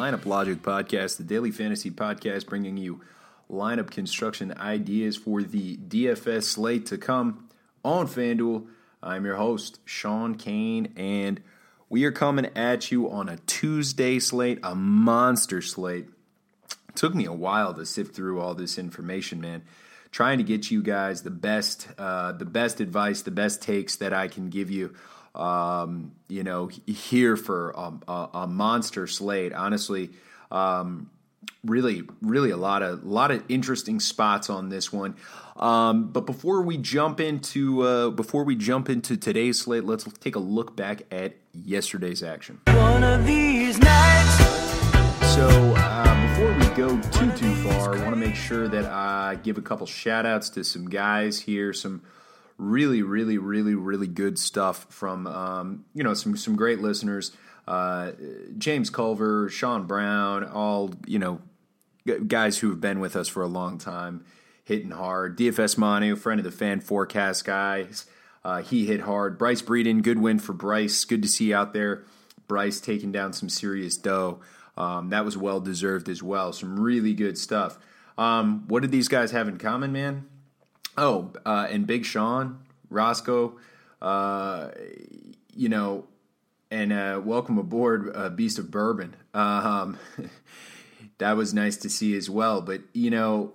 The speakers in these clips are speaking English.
Lineup Logic Podcast, the daily fantasy podcast bringing you lineup construction ideas for the DFS slate to come on FanDuel. I'm your host, Sean Kane, and we are coming at you on a Tuesday slate, a monster slate. It took me a while to sift through all this information, man. Trying to get you guys the best advice, the best takes that I can give you. Here for a monster slate. Honestly, really a lot of interesting spots on this one. But before we jump into today's slate, let's take a look back at yesterday's action. One of these nights. So before we go too far, I want to make sure that I give a couple shout outs to some guys here, some really good stuff from some great listeners. James Culver, Sean Brown, all guys who have been with us for a long time, hitting hard. DFS Manu, friend of the Fan Forecast guys, he hit hard. Bryce Breeden, good win for Bryce. Good to see you out there. Bryce taking down some serious dough. That was well deserved as well. Some really good stuff. What did these guys have in common, man? Oh, and Big Sean, Roscoe, and welcome aboard, Beast of Bourbon. That was nice to see as well. But, the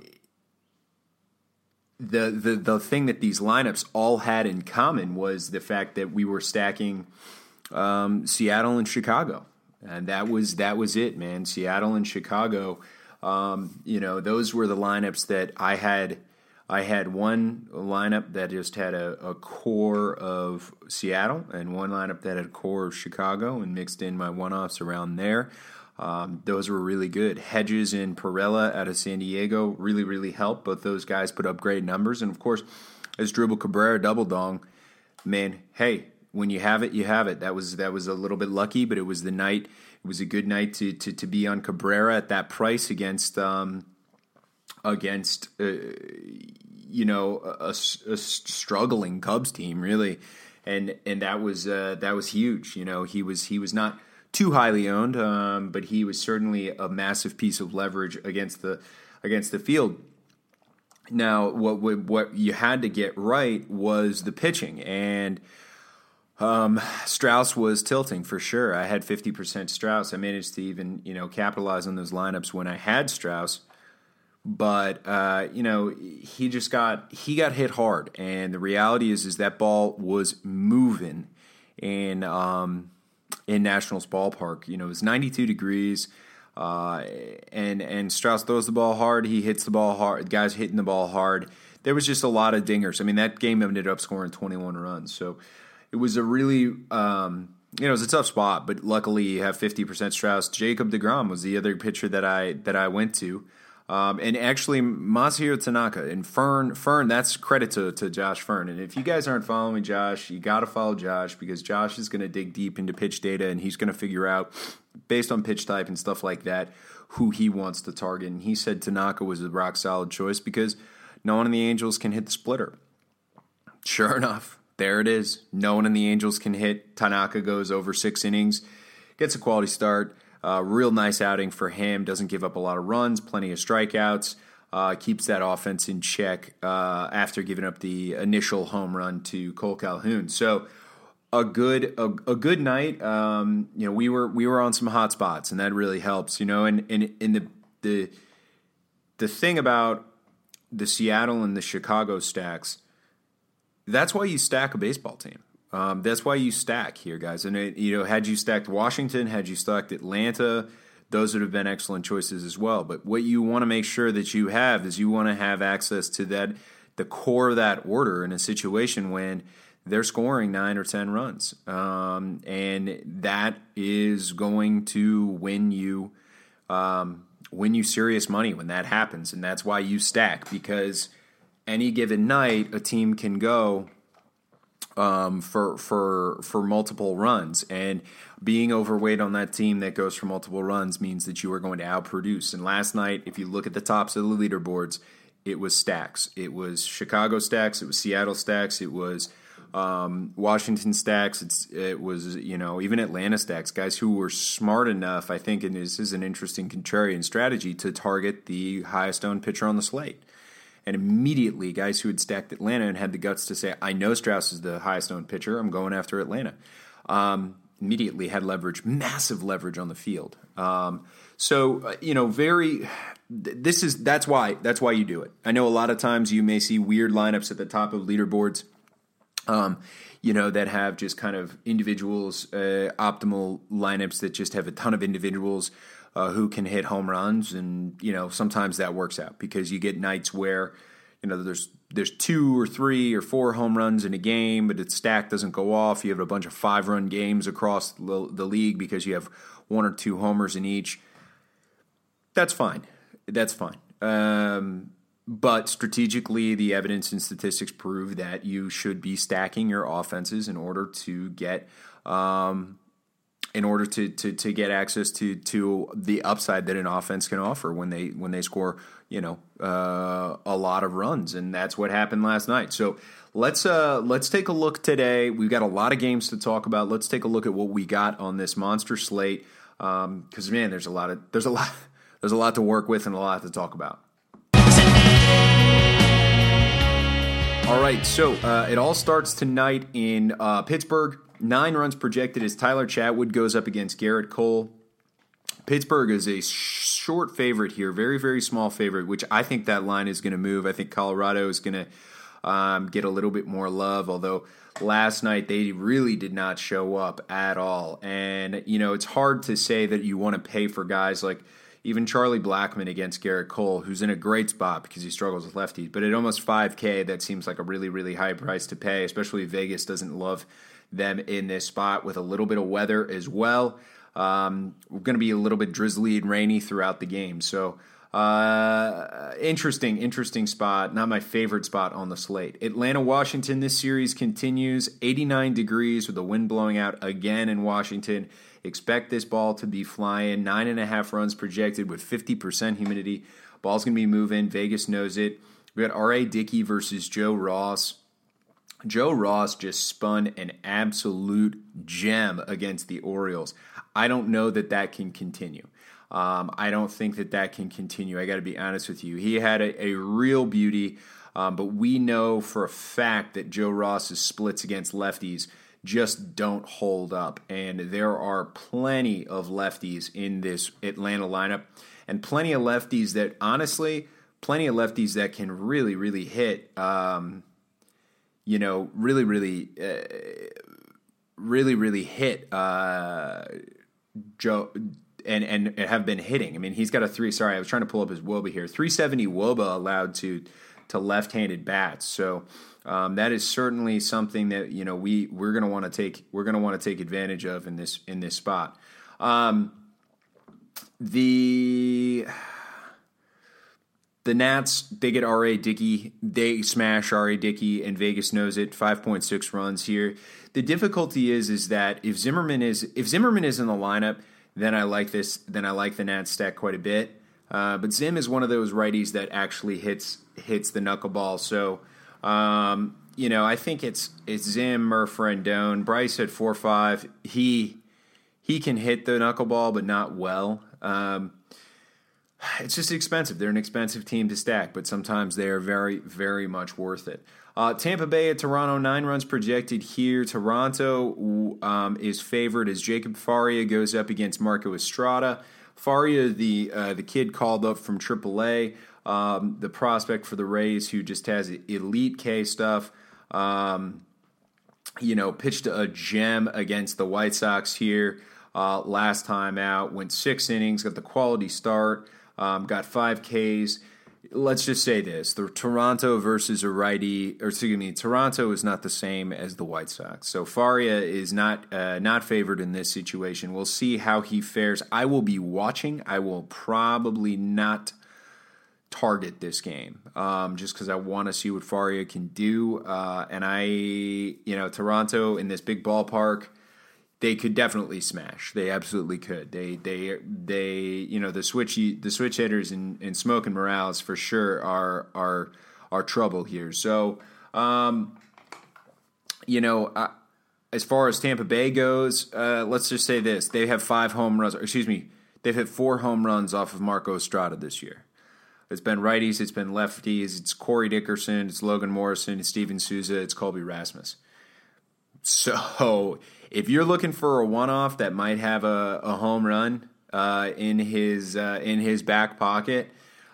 thing that these lineups all had in common was the fact that we were stacking Seattle and Chicago. And that was it, man. Seattle and Chicago, those were the lineups that I had. I had one lineup that just had a core of Seattle and one lineup that had a core of Chicago and mixed in my one-offs around there. Those were really good. Hedges and Perella out of San Diego really helped. Both those guys put up great numbers. And, of course, as Dribble Cabrera double dong, man, hey, when you have it, you have it. That was a little bit lucky, but it was the night. It was a good night to be on Cabrera at that price against a struggling Cubs team, really, and that was huge. He was not too highly owned, but he was certainly a massive piece of leverage against the field. Now, what you had to get right was the pitching, and Strauss was tilting for sure. I had 50% Strauss. I managed to even capitalize on those lineups when I had Strauss. But he got hit hard, and the reality is that ball was moving in Nationals ballpark. It was 92 degrees, and Strauss throws the ball hard. He hits the ball hard. The guys hitting the ball hard. There was just a lot of dingers. I mean, that game ended up scoring 21 runs. So it was a really it was a tough spot. But luckily, you have 50% Strauss. Jacob deGrom was the other pitcher that I went to. And actually, Masahiro Tanaka and Fern, that's credit to Josh Fern. And if you guys aren't following Josh, you got to follow Josh, because Josh is going to dig deep into pitch data, and he's going to figure out, based on pitch type and stuff like that, who he wants to target. And he said Tanaka was a rock-solid choice because no one in the Angels can hit the splitter. Sure enough, there it is. No one in the Angels can hit. Tanaka goes over 6 innings, gets a quality start. Real nice outing for him. Doesn't give up a lot of runs, plenty of strikeouts. Keeps that offense in check after giving up the initial home run to Cole Calhoun. So a good night. We were on some hot spots, and that really helps. And the thing about the Seattle and the Chicago stacks, that's why you stack a baseball team. That's why you stack here, guys. And had you stacked Washington, had you stacked Atlanta, those would have been excellent choices as well. But what you want to make sure that you have is you want to have access to the core of that order in a situation when they're scoring 9 or 10 runs, and that is going to win you serious money when that happens. And that's why you stack, because any given night a team can go for multiple runs, and being overweight on that team that goes for multiple runs means that you are going to outproduce. And last night, if you look at the tops of the leaderboards, it was stacks. It was Chicago stacks. It was Seattle stacks. It was Washington stacks, it was, even Atlanta stacks, guys who were smart enough, I think, and this is an interesting contrarian strategy, to target the highest owned pitcher on the slate. And immediately, guys who had stacked Atlanta and had the guts to say, I know Strauss is the highest owned pitcher, I'm going after Atlanta, immediately had leverage, massive leverage on the field. That's why you do it. I know a lot of times you may see weird lineups at the top of leaderboards, that have just kind of individuals, optimal lineups that just have a ton of individuals who can hit home runs, and sometimes that works out because you get nights where there's 2 or 3 or 4 home runs in a game, but its stack doesn't go off. You have a bunch of 5-run games across the league because you have 1 or 2 homers in each. That's fine. But strategically, the evidence and statistics prove that you should be stacking your offenses in order to get get access to the upside that an offense can offer when they score a lot of runs, and that's what happened last night. So let's take a look today. We've got a lot of games to talk about. Let's take a look at what we got on this monster slate, because man, there's a lot to work with and a lot to talk about. All right, so it all starts tonight in Pittsburgh. 9 runs projected as Tyler Chatwood goes up against Garrett Cole. Pittsburgh is a short favorite here, very, very small favorite, which I think that line is going to move. I think Colorado is going to get a little bit more love, although last night they really did not show up at all. And, it's hard to say that you want to pay for guys like even Charlie Blackmon against Garrett Cole, who's in a great spot because he struggles with lefties. But at almost $5K, that seems like a really, really high price to pay, especially if Vegas doesn't love them in this spot with a little bit of weather as well. We're going to be a little bit drizzly and rainy throughout the game. So interesting spot. Not my favorite spot on the slate. Atlanta, Washington, this series continues. 89 degrees with the wind blowing out again in Washington. Expect this ball to be flying. 9.5 runs projected with 50% humidity. Ball's going to be moving. Vegas knows it. We got R.A. Dickey versus Joe Ross. Joe Ross just spun an absolute gem against the Orioles. I don't know that can continue. I don't think that can continue. I got to be honest with you. He had a real beauty, but we know for a fact that Joe Ross's splits against lefties just don't hold up. And there are plenty of lefties in this Atlanta lineup, and plenty of lefties that can really, really hit, really hit Joe and have been hitting. I mean, he's got I was trying to pull up his WOBA here. 370 WOBA allowed to left-handed bats. So that is certainly something that we're going to want to take advantage of in this spot. The Nats, they get R.A. Dickey. They smash R.A. Dickey, and Vegas knows it. 5.6 runs here. The difficulty is that if Zimmerman is in the lineup, then I like this. Then I like the Nats stack quite a bit. But Zim is one of those righties that actually hits the knuckleball. So I think it's Zim, Murph, Rendon. Bryce at 4.5. He can hit the knuckleball, but not well. It's just expensive. They're an expensive team to stack, but sometimes they are very, very much worth it. Tampa Bay at Toronto, 9 runs projected here. Toronto is favored as Jacob Faria goes up against Marco Estrada. Faria, the kid called up from AAA, the prospect for the Rays who just has elite K stuff. Pitched a gem against the White Sox here last time out. Went 6 innings, got the quality start. Got 5 Ks. Let's just say this: the Toronto versus a righty, Toronto is not the same as the White Sox. So Faria is not favored in this situation. We'll see how he fares. I will be watching. I will probably not target this game just because I want to see what Faria can do. Toronto in this big ballpark, they could definitely smash. They absolutely could. They the switch hitters and Smoke and Morales for sure are trouble here. So As far as Tampa Bay goes, let's just say this. They have 5 home runs. They've hit 4 home runs off of Marco Estrada this year. It's been righties, it's been lefties, it's Corey Dickerson, it's Logan Morrison, it's Steven Souza, it's Colby Rasmus. So if you're looking for a one-off that might have a home run in his back pocket,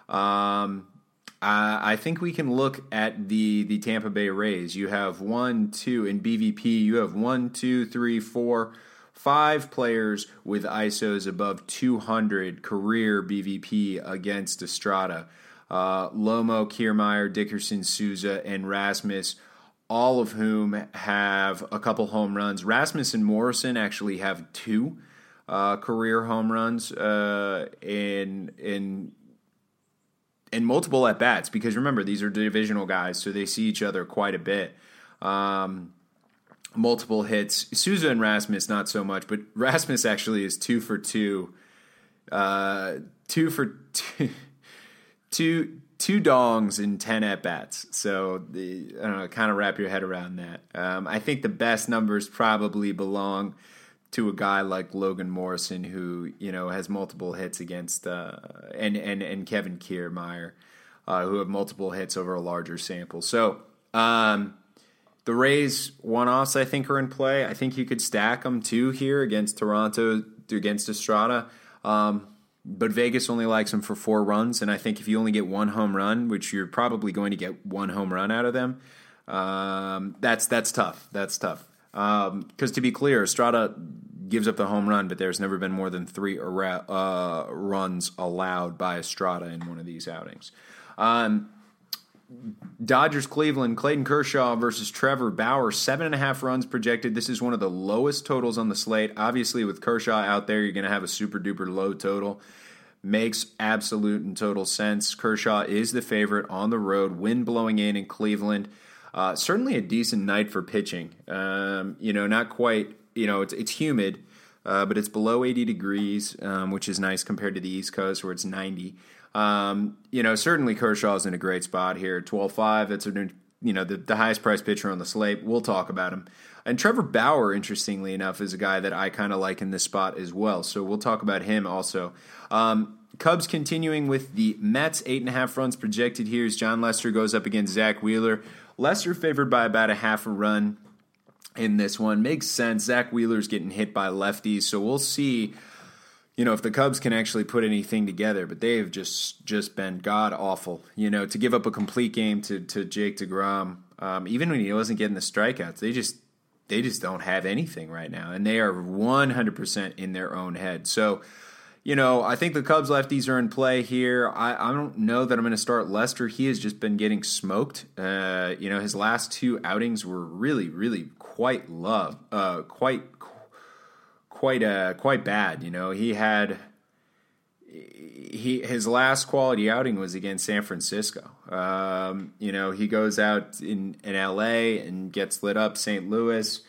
I think we can look at the Tampa Bay Rays. You have 1, 2 in BVP. You have 1, 2, 3, 4, 5 players with ISOs above 200 career BVP against Estrada. Lomo, Kiermaier, Dickerson, Souza, and Rasmus, all of whom have a couple home runs. Rasmus and Morrison actually have 2 career home runs in multiple at-bats, because remember, these are divisional guys, so they see each other quite a bit. Multiple hits. Souza and Rasmus, not so much, but Rasmus actually is 2 for 2. 2 for 2. Two dongs in 10 at-bats. So, I don't know, kind of wrap your head around that. I think the best numbers probably belong to a guy like Logan Morrison, who, has multiple hits against, and Kevin Kiermaier, who have multiple hits over a larger sample. So, the Rays one-offs, I think, are in play. I think you could stack them, too, here against Toronto, against Estrada. But Vegas only likes them for 4 runs, and I think if you only get 1 home run, which you're probably going to get 1 home run out of them, that's tough. That's tough. Because to be clear, Estrada gives up the home run, but there's never been more than 3 runs allowed by Estrada in one of these outings. Dodgers, Cleveland, Clayton Kershaw versus Trevor Bauer, 7.5 runs projected. This is one of the lowest totals on the slate. Obviously, with Kershaw out there, you're going to have a super-duper low total. Makes absolute and total sense. Kershaw is the favorite on the road. Wind blowing in Cleveland. Certainly a decent night for pitching. Not quite, it's humid, but it's below 80 degrees, which is nice compared to the East Coast where it's 90. Certainly Kershaw's in a great spot here. 12.5, that's the highest priced pitcher on the slate. We'll talk about him. And Trevor Bauer, interestingly enough, is a guy that I kind of like in this spot as well. So we'll talk about him also. Cubs continuing with the Mets, 8.5 runs projected here as John Lester goes up against Zach Wheeler. Lester favored by about a half a run in this one. Makes sense. Zach Wheeler's getting hit by lefties, so we'll see if the Cubs can actually put anything together, but they've just been god-awful. To give up a complete game to Jake DeGrom, even when he wasn't getting the strikeouts, they just don't have anything right now, and they are 100% in their own head. So, I think the Cubs lefties are in play here. I don't know that I'm going to start Lester. He has just been getting smoked. His last 2 outings were really, really quite bad. His last quality outing was against San Francisco. He goes out in LA and gets lit up. St. Louis,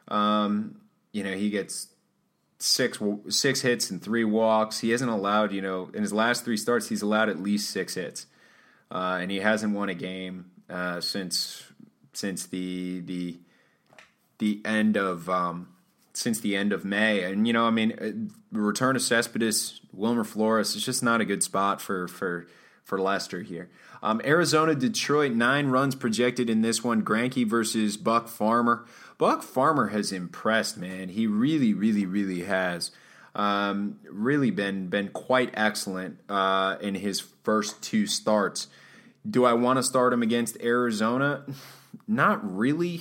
he gets six hits and 3 walks. He hasn't allowed, in his last 3 starts, he's allowed at least 6 hits, and he hasn't won a game since the end of May. And return of Cespedes, Wilmer Flores, it's just not a good spot for Lester here. Arizona, Detroit, 9 runs projected in this one. Greinke versus Buck Farmer. Buck Farmer has impressed, man. He really, really, really has. Really been quite excellent in his first 2 starts. Do I want to start him against Arizona? Not really.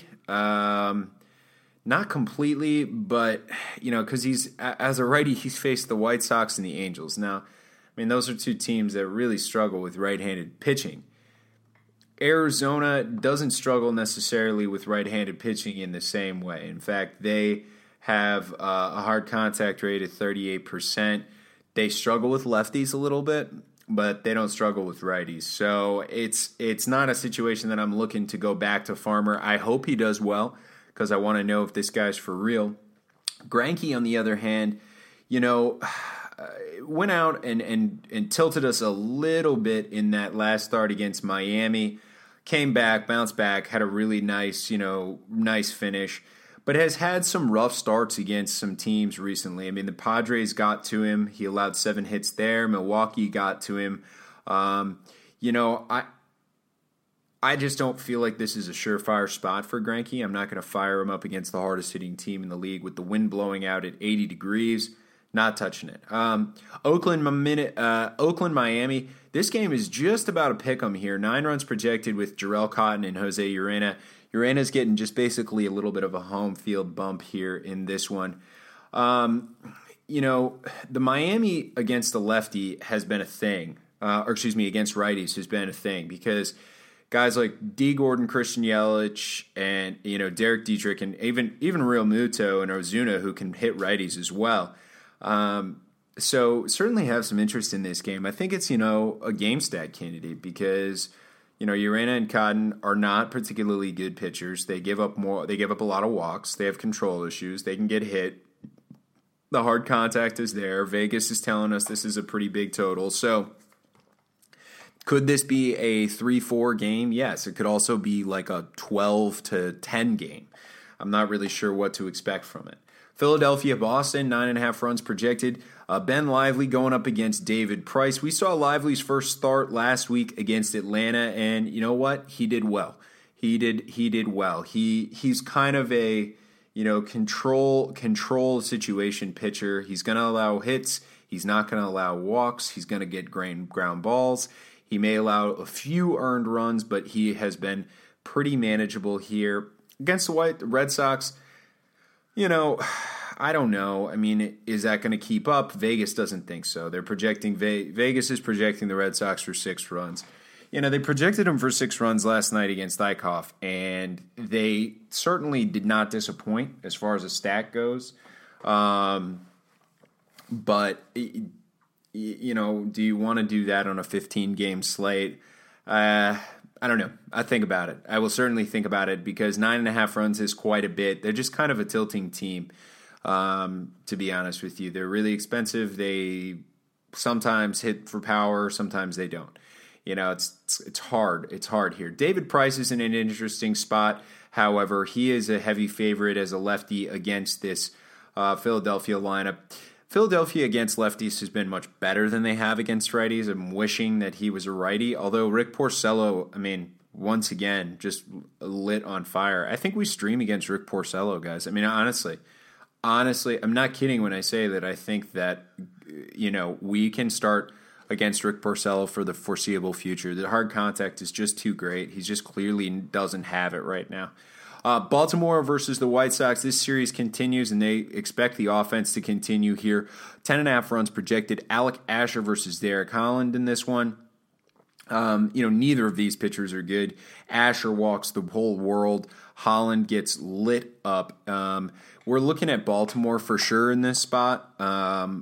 Not completely, but, because as a righty, he's faced the White Sox and the Angels. Now, those are 2 teams that really struggle with right-handed pitching. Arizona doesn't struggle necessarily with right-handed pitching in the same way. In fact, they have a hard contact rate of 38%. They struggle with lefties a little bit, but they don't struggle with righties. So it's not a situation that I'm looking to go back to Farmer. I hope he does well, because I want to know if this guy's for real. Greinke, on the other hand, went out and tilted us a little bit in that last start against Miami. came back, bounced back, had a really nice, nice finish, but has had some rough starts against some teams recently. I mean, the Padres got to him. He allowed 7 hits there. Milwaukee got to him. I just don't feel like this is a surefire spot for Greinke. I'm not going to fire him up against the hardest hitting team in the league with the wind blowing out at 80 degrees. Not touching it. Oakland, Miami. This game is just about a pick 'em here. 9 runs projected with Jarrell Cotton and Jose Urena. Urena's getting just basically a little bit of a home field bump here in this one. The Miami against the lefty has been a thing. Against righties has been a thing because guys like D. Gordon, Christian Yelich, and Derek Dietrich, and even Real Muto and Ozuna, who can hit righties as well. So certainly have some interest in this game. I think it's a game stat candidate because Urena and Cotton are not particularly good pitchers. They give up more. They give up a lot of walks. They have control issues. They can get hit. The hard contact is there. Vegas is telling us this is a pretty big total. So could this be a 3-4 game? Yes. It could also be like a 12-10 game. I'm not really sure what to expect from it. Philadelphia, Boston, 9.5 runs projected. Ben Lively going up against David Price. We saw Lively's first start last week against Atlanta, and you know what? He did well. He did well. He's kind of a control situation pitcher. He's going to allow hits. He's not going to allow walks. He's going to get ground balls. He may allow a few earned runs, but he has been pretty manageable here against the Red Sox. I don't know. I mean, is that going to keep up? Vegas doesn't think so. They're projecting Vegas is projecting the Red Sox for 6 runs. They projected them for 6 runs last night against Eichhoff, and they certainly did not disappoint as far as a stat goes. But do you want to do that on a 15-game slate? I don't know. I think about it. I will certainly think about it because 9.5 runs is quite a bit. They're just kind of a tilting team, to be honest with you. They're really expensive. They sometimes hit for power, sometimes they don't. It's hard. It's hard here. David Price is in an interesting spot. However, he is a heavy favorite as a lefty against this Philadelphia lineup. Philadelphia against lefties has been much better than they have against righties. I'm wishing that he was a righty, although Rick Porcello, once again, just lit on fire. I think we stream against Rick Porcello, guys. Honestly, I'm not kidding when I say that I think that, we can start against Rick Porcello for the foreseeable future. The hard contact is just too great. He just clearly doesn't have it right now. Baltimore versus the White Sox. This series continues, and they expect the offense to continue here. 10.5 runs projected. Alec Asher versus Derek Holland in this one. Neither of these pitchers are good. Asher walks the whole world. Holland gets lit up. We're looking at Baltimore for sure in this spot. I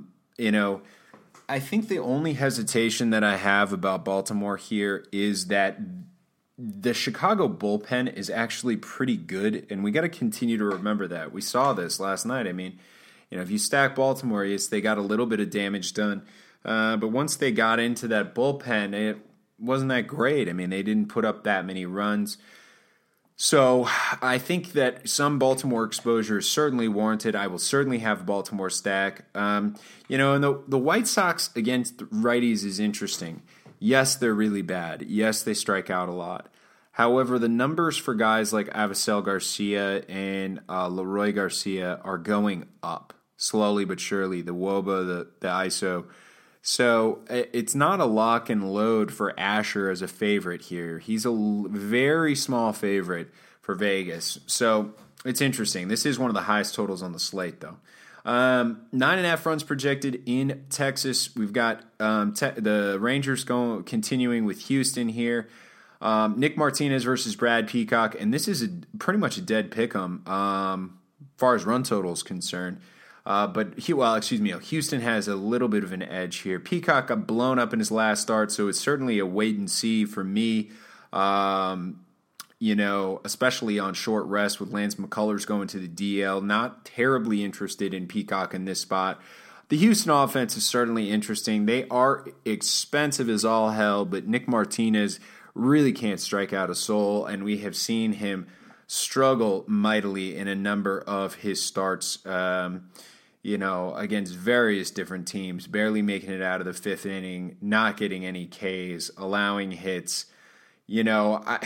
think the only hesitation that I have about Baltimore here is that the Chicago bullpen is actually pretty good, and we got to continue to remember that. We saw this last night. If you stack Baltimore, yes, they got a little bit of damage done, but once they got into that bullpen, it wasn't that great. They didn't put up that many runs. So I think that some Baltimore exposure is certainly warranted. I will certainly have a Baltimore stack. And the White Sox against righties is interesting. Yes, they're really bad. Yes, they strike out a lot. However, the numbers for guys like Avisail Garcia and Leroy Garcia are going up slowly but surely. The WOBA, the ISO. So it's not a lock and load for Asher as a favorite here. He's a very small favorite for Vegas. So it's interesting. This is one of the highest totals on the slate, though. 9.5 runs projected in Texas. We've got the Rangers continuing with Houston here. Nick Martinez versus Brad Peacock, and this is pretty much a dead pick'em as far as run total is concerned. Houston has a little bit of an edge here. Peacock got blown up in his last start, so it's certainly a wait and see for me. Especially on short rest with Lance McCullers going to the DL. Not terribly interested in Peacock in this spot. The Houston offense is certainly interesting. They are expensive as all hell, but Nick Martinez really can't strike out a soul, and we have seen him struggle mightily in a number of his starts, against various different teams, barely making it out of the fifth inning, not getting any Ks, allowing hits. I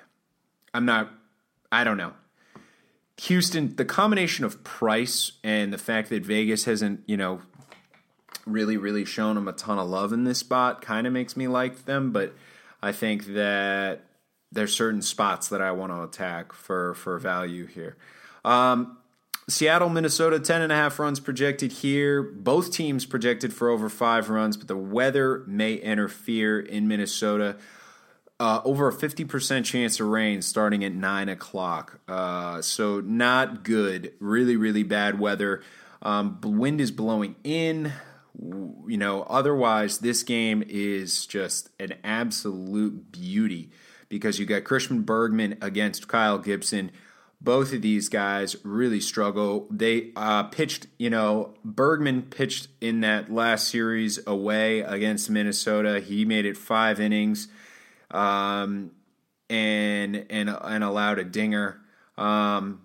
don't know. Houston, the combination of price and the fact that Vegas hasn't, really, really shown them a ton of love in this spot kind of makes me like them, but I think that there's certain spots that I want to attack for value here. Seattle, Minnesota, 10.5 runs projected here. Both teams projected for over 5 runs, but the weather may interfere in Minnesota. Over a 50% chance of rain starting at 9 o'clock. So not good. Really, really bad weather. Wind is blowing in. Otherwise, this game is just an absolute beauty because you got Christian Bergman against Kyle Gibson. Both of these guys really struggle. They pitched, Bergman pitched in that last series away against Minnesota. He made it 5 innings. And allowed a dinger, and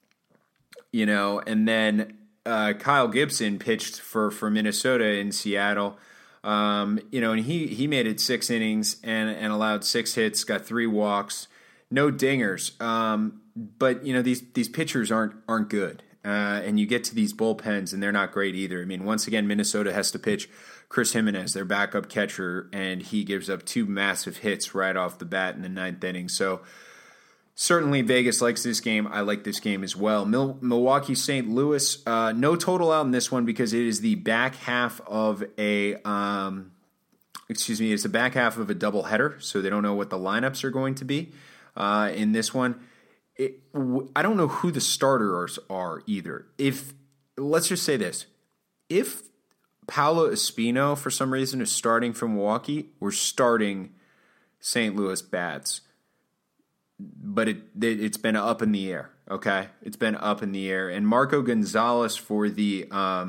then Kyle Gibson pitched for Minnesota in Seattle, and he made it 6 innings and allowed 6 hits, got 3 walks, no dingers, but these pitchers aren't good, and you get to these bullpens and they're not great either. I mean, once again, Minnesota has to pitch Chris Jimenez, their backup catcher, and he gives up 2 massive hits right off the bat in the 9th inning. So certainly Vegas likes this game. I like this game as well. Milwaukee, St. Louis, no total out in this one because it is the back half of it's the back half of a doubleheader, so they don't know what the lineups are going to be in this one. I don't know who the starters are either. Let's just say this. If Paolo Espino, for some reason, is starting for Milwaukee, we're starting St. Louis bats. But it's been up in the air, okay? It's been up in the air. And Marco Gonzalez for the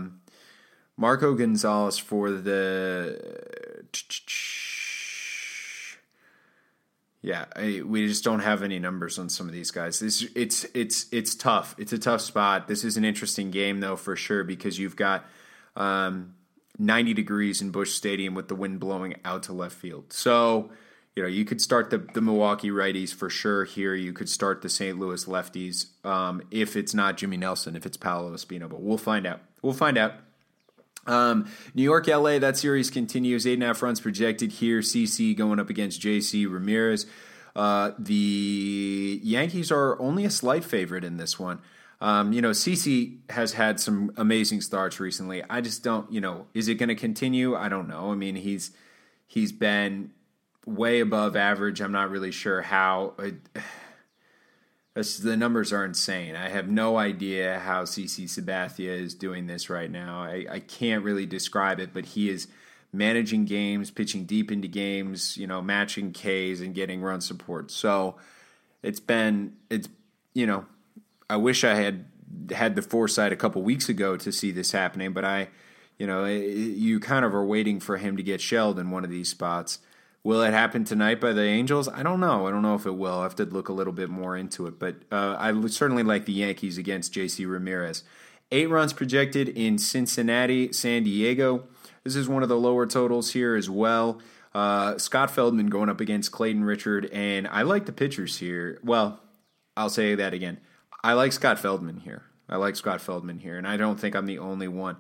we just don't have any numbers on some of these guys. It's tough. It's a tough spot. This is an interesting game though for sure because you've got 90 degrees in Busch Stadium with the wind blowing out to left field. So, you could start the Milwaukee righties for sure here. You could start the St. Louis lefties if it's not Jimmy Nelson, if it's Paolo Espino. But we'll find out. New York, LA, that series continues. 8.5 runs projected here. CC going up against JC Ramirez. The Yankees are only a slight favorite in this one. CC has had some amazing starts recently. I just don't, is it going to continue? I don't know. I mean, he's been way above average. I'm not really sure how. The numbers are insane. I have no idea how CC Sabathia is doing this right now. I can't really describe it, but he is managing games, pitching deep into games, matching Ks and getting run support. So I wish I had the foresight a couple weeks ago to see this happening, but you kind of are waiting for him to get shelled in one of these spots. Will it happen tonight by the Angels? I don't know. I don't know if it will. I have to look a little bit more into it, but I certainly like the Yankees against JC Ramirez. 8 runs projected in Cincinnati, San Diego. This is one of the lower totals here as well. Scott Feldman going up against Clayton Richard, and I like the pitchers here. Well, I'll say that again. I like Scott Feldman here. And I don't think I'm the only one.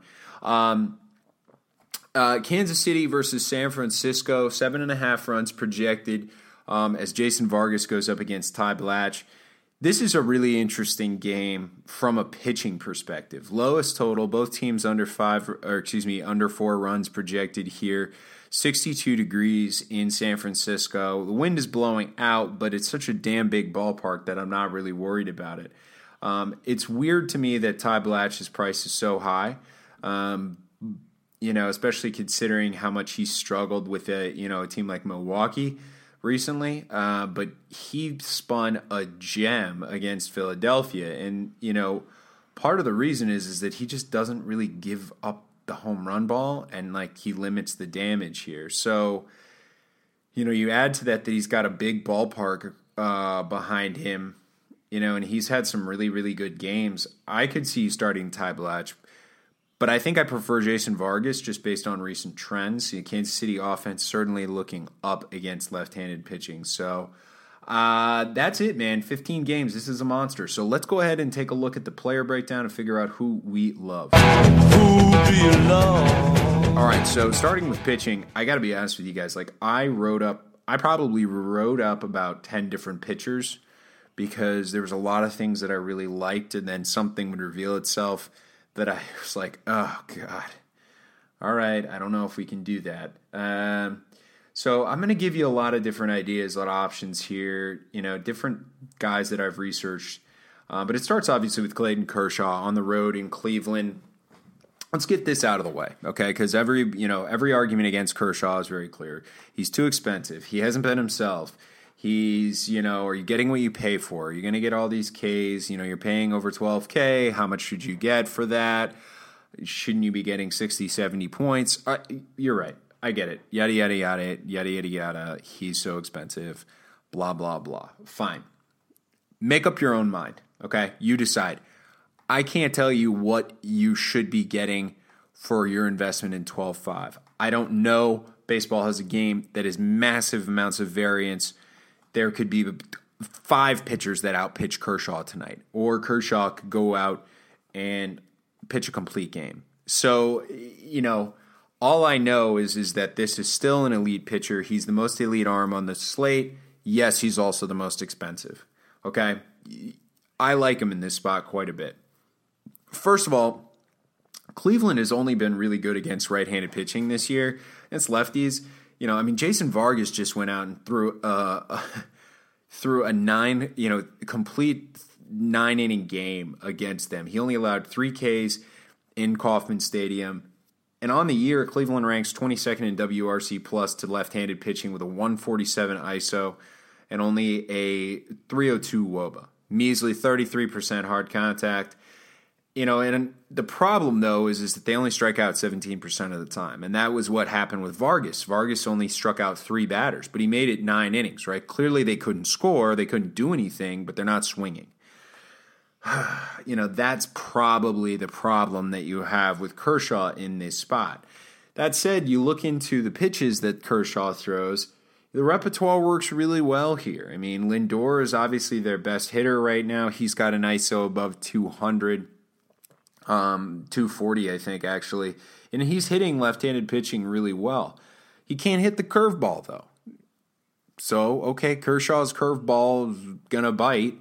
Kansas City versus San Francisco, 7.5 runs projected as Jason Vargas goes up against Ty Blatch. This is a really interesting game from a pitching perspective. Lowest total, both teams under 4 runs projected here. 62 degrees in San Francisco. The wind is blowing out, but it's such a damn big ballpark that I'm not really worried about it. It's weird to me that Ty Blatch's price is so high, especially considering how much he struggled with a team like Milwaukee recently. But he spun a gem against Philadelphia, and part of the reason is that he just doesn't really give up the home run ball, and he limits the damage here. So You add to that he's got a big ballpark behind him, and he's had some really, really good games. I could see you starting Ty Blatch, but I think I prefer Jason Vargas just based on recent trends. The Kansas City offense certainly looking up against left-handed pitching. So that's it, man. 15 games. This is a monster. So let's go ahead and take a look at the player breakdown and figure out who we love. Who do you love? All right, so starting with pitching, I got to be honest with you guys. I probably wrote up about 10 different pitchers because there was a lot of things that I really liked, and then something would reveal itself that I was like, oh, God. All right, I don't know if we can do that. So I'm going to give you a lot of different ideas, a lot of options here, different guys that I've researched. But it starts obviously with Clayton Kershaw on the road in Cleveland. Let's get this out of the way, okay? Because every argument against Kershaw is very clear. He's too expensive. He hasn't been himself. He's, are you getting what you pay for? You're going to get all these Ks. You're paying over $12K. How much should you get for that? Shouldn't you be getting 60, 70 points? You're right. I get it. Yada, yada, yada, yada, yada, yada. He's so expensive. Blah, blah, blah. Fine. Make up your own mind, okay? You decide. I can't tell you what you should be getting for your investment in 12-5. I don't know. Baseball has a game that is massive amounts of variance. There could be 5 pitchers that outpitch Kershaw tonight, or Kershaw could go out and pitch a complete game. So, all I know is that this is still an elite pitcher. He's the most elite arm on the slate. Yes, he's also the most expensive. Okay? I like him in this spot quite a bit. First of all, Cleveland has only been really good against right-handed pitching this year. Against lefties, Jason Vargas just went out and threw a complete 9-inning game against them. He only allowed 3 Ks in Kauffman Stadium. And on the year, Cleveland ranks 22nd in WRC plus to left-handed pitching with a 147 ISO and only a 302 WOBA. Measly 33% hard contact. And the problem, though, is that they only strike out 17% of the time. And that was what happened with Vargas. Vargas only struck out 3 batters, but he made it 9 innings, right? Clearly they couldn't score. They couldn't do anything, but they're not swinging. That's probably the problem that you have with Kershaw in this spot. That said, you look into the pitches that Kershaw throws, the repertoire works really well here. Lindor is obviously their best hitter right now. He's got an ISO above 200. 240, I think, actually. And he's hitting left-handed pitching really well. He can't hit the curveball, though. So, okay, Kershaw's curveball is going to bite,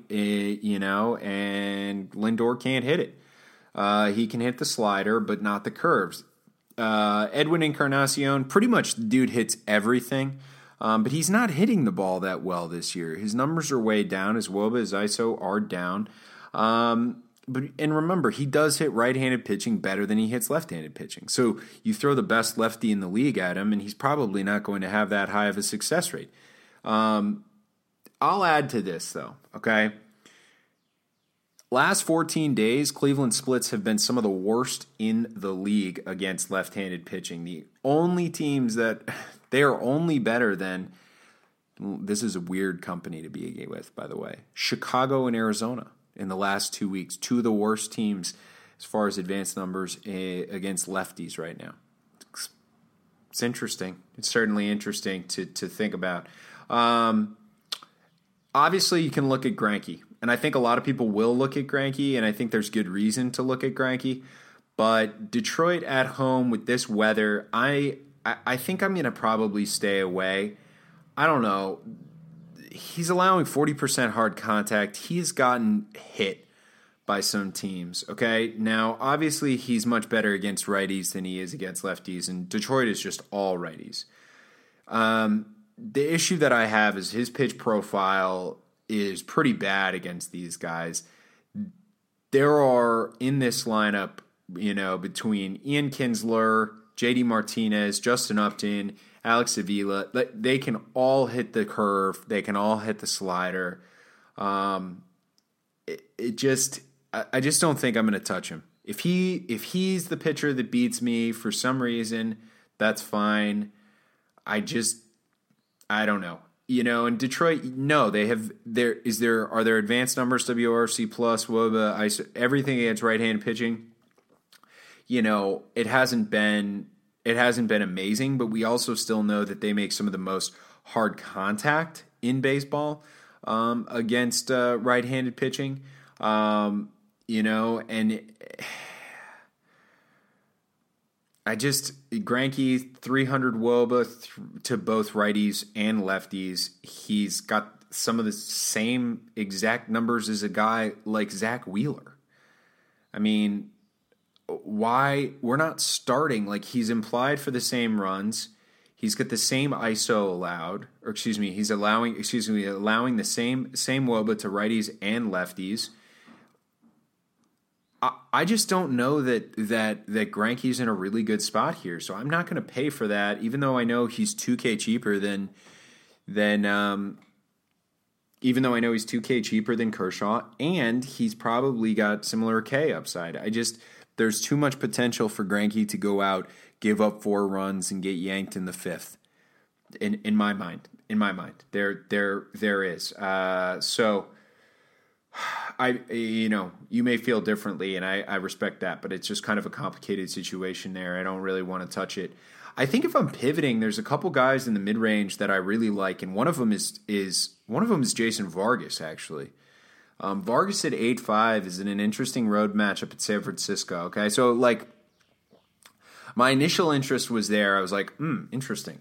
and Lindor can't hit it. He can hit the slider, but not the curves. Edwin Encarnacion, pretty much the dude hits everything, but he's not hitting the ball that well this year. His numbers are way down. His WOBA, his ISO are down. And remember, he does hit right-handed pitching better than he hits left-handed pitching. So you throw the best lefty in the league at him, and he's probably not going to have that high of a success rate. I'll add to this, though, okay? Last 14 days, Cleveland splits have been some of the worst in the league against left-handed pitching. The only teams that they are only better than, this is a weird company to be with, by the way, Chicago and Arizona. In the last 2 weeks, 2 of the worst teams as far as advanced numbers against lefties right now. It's interesting. It's certainly interesting to think about. Obviously, you can look at Greinke, and I think a lot of people will look at Greinke, and I think there's good reason to look at Greinke. But Detroit at home with this weather, I think I'm going to probably stay away. I don't know. He's allowing 40% hard contact. He's gotten hit by some teams, okay? Now, obviously, he's much better against righties than he is against lefties, and Detroit is just all righties. The issue that I have is his pitch profile is pretty bad against these guys. There are, in this lineup, between Ian Kinsler, JD Martinez, Justin Upton, Alex Avila, they can all hit the curve. They can all hit the slider. I just don't think I'm going to touch him. If he's the pitcher that beats me for some reason, that's fine. I I don't know. And Detroit, no, they have are there advanced numbers, WRC plus, WOBA, ISO, everything against right-handed pitching. It hasn't been amazing, but we also still know that they make some of the most hard contact in baseball against right-handed pitching. And Greinke 300 WOBA to both righties and lefties. He's got some of the same exact numbers as a guy like Zach Wheeler. I mean, why we're not starting, like, he's implied for the same runs. He's got the same ISO allowed, or he's allowing the same WOBA to righties and lefties. I just don't know that Greinke's in a really good spot here, so I'm not going to pay for that, even though I know he's $2K cheaper than Kershaw, and he's probably got similar K upside. There's too much potential for Greinke to go out, give up 4 runs, and get yanked in the 5th. In my mind, there is. So you may feel differently, and I respect that, but it's just kind of a complicated situation there. I don't really want to touch it. I think if I'm pivoting, there's a couple guys in the mid range that I really like, and one of them is Jason Vargas, actually. Vargas at 8.5 is in an interesting road matchup at San Francisco. Okay, so like my initial interest was there. I was like, interesting.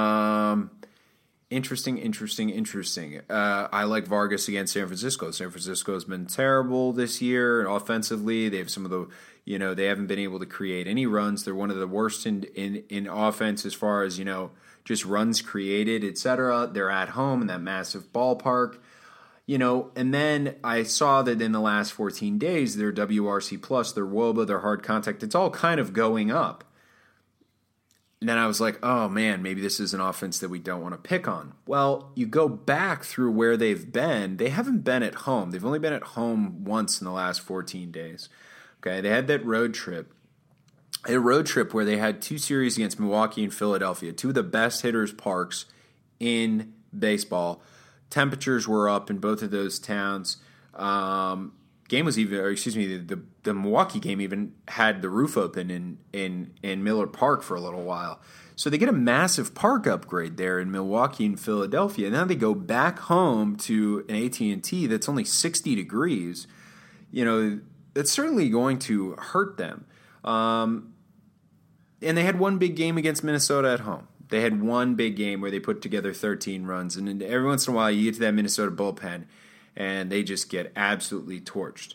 Interesting. I like Vargas against San Francisco. San Francisco's been terrible this year offensively. They have some of the, they haven't been able to create any runs. They're one of the worst in offense as far as, just runs created, etc. They're at home in that massive ballpark. And then I saw that in the last 14 days, their WRC plus, their WOBA, their hard contact, it's all kind of going up. And then I was like, oh man, maybe this is an offense that we don't want to pick on. Well, you go back through where they've been. They haven't been at home. They've only been at home once in the last 14 days. Okay, they had that road trip. A road trip where they had 2 series against Milwaukee and Philadelphia, 2 of the best hitters' parks in baseball. Temperatures were up in both of those towns. Game was even, the Milwaukee game even had the roof open in Miller Park for a little while. So they get a massive park upgrade there in Milwaukee and Philadelphia. Now they go back home to an AT&T that's only 60 degrees. That's certainly going to hurt them. And they had one big game against Minnesota at home. They had one big game where they put together 13 runs. And every once in a while you get to that Minnesota bullpen, and they just get absolutely torched.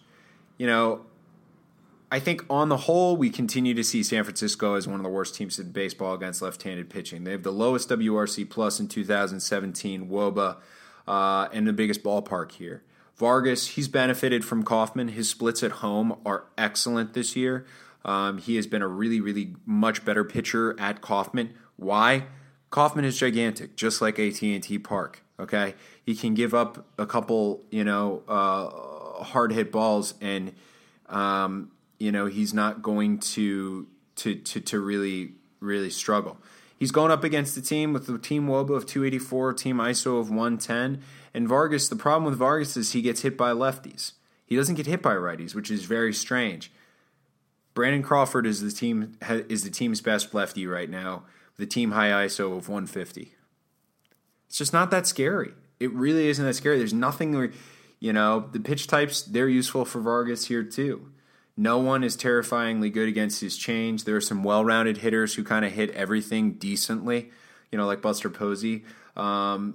I think on the whole, we continue to see San Francisco as one of the worst teams in baseball against left-handed pitching. They have the lowest WRC plus in 2017 WOBA and the biggest ballpark here. Vargas, he's benefited from Kauffman. His splits at home are excellent this year. He has been a really, really much better pitcher at Kauffman. Why? Kauffman is gigantic, just like AT&T Park. Okay, he can give up a couple, hard hit balls, and he's not going to really, really struggle. He's going up against a team with the team WOBA of 284, team ISO of 110, and Vargas. The problem with Vargas is he gets hit by lefties. He doesn't get hit by righties, which is very strange. Brandon Crawford is the team's best lefty right now, with a team high ISO of 150. It's just not that scary. It really isn't that scary. There's nothing where, the pitch types, they're useful for Vargas here too. No one is terrifyingly good against his change. There are some well-rounded hitters who kind of hit everything decently, like Buster Posey. But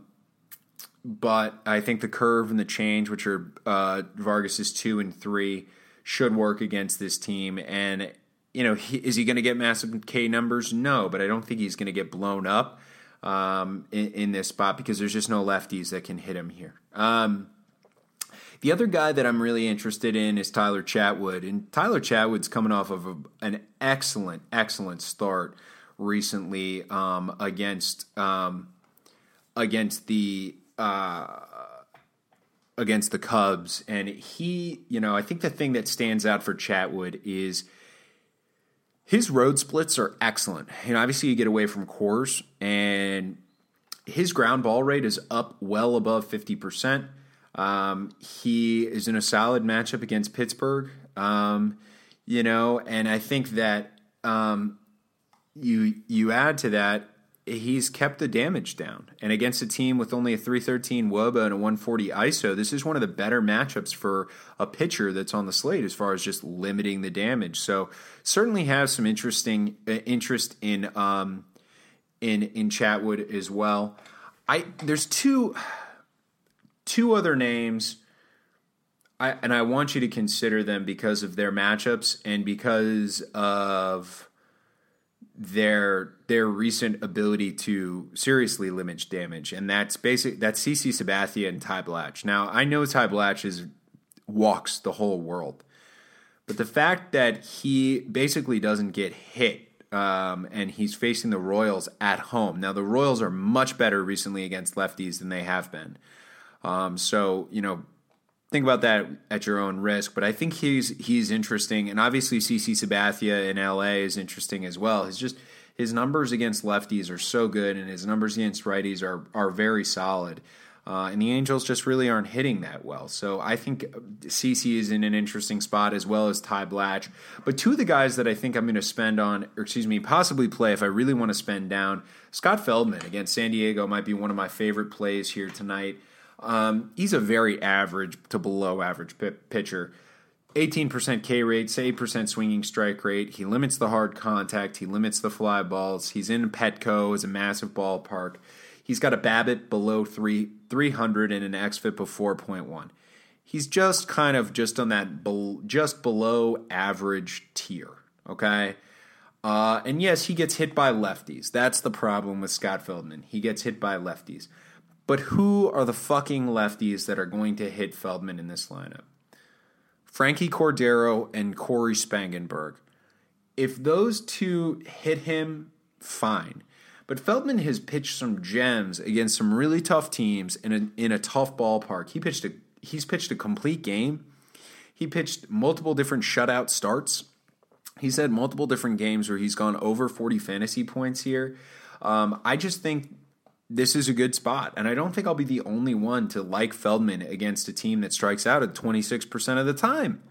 I think the curve and the change, which are Vargas's 2 and 3, should work against this team. And, is he going to get massive K numbers? No, but I don't think he's going to get blown up in this spot because there's just no lefties that can hit him here. The other guy that I'm really interested in is Tyler Chatwood. And Tyler Chatwood's coming off of an excellent start recently against the Cubs. And he, I think the thing that stands out for Chatwood is his road splits are excellent. Obviously you get away from Coors, and his ground ball rate is up well above 50%. He is in a solid matchup against Pittsburgh, and I think that you add to that, he's kept the damage down. And against a team with only a 313 WOBA and a 140 ISO, this is one of the better matchups for a pitcher that's on the slate as far as just limiting the damage. So certainly has some interest in Chatwood as well. There's two other names, and I want you to consider them because of their matchups and because of their recent ability to seriously limit damage, and that's CC Sabathia and Ty Blatch. Now, I know Ty Blatch walks the whole world, but the fact that he basically doesn't get hit, and he's facing the Royals at home. Now, the Royals are much better recently against lefties than they have been. So, think about that at your own risk. But I think he's interesting, and obviously CC Sabathia in LA is interesting as well. His numbers against lefties are so good, and his numbers against righties are very solid. And the Angels just really aren't hitting that well. So I think CC is in an interesting spot, as well as Ty Blatch. But two of the guys that I think I'm going to possibly play if I really want to spend down, Scott Feldman against San Diego might be one of my favorite plays here tonight. He's a very average to below average pitcher. 18% K rate, 8% swinging strike rate. He limits the hard contact. He limits the fly balls. He's in Petco. It's a massive ballpark. He's got a BABIP below 300 and an xFIP of 4.1. He's just kind of just on that just below average tier, okay? And yes, he gets hit by lefties. That's the problem with Scott Feldman. He gets hit by lefties. But who are the fucking lefties that are going to hit Feldman in this lineup? Frankie Cordero and Corey Spangenberg. If those two hit him, fine. But Feldman has pitched some gems against some really tough teams in a tough ballpark. He's pitched a complete game. He pitched multiple different shutout starts. He's had multiple different games where he's gone over 40 fantasy points here. I just think this is a good spot, and I don't think I'll be the only one to like Feldman against a team that strikes out at 26% of the time.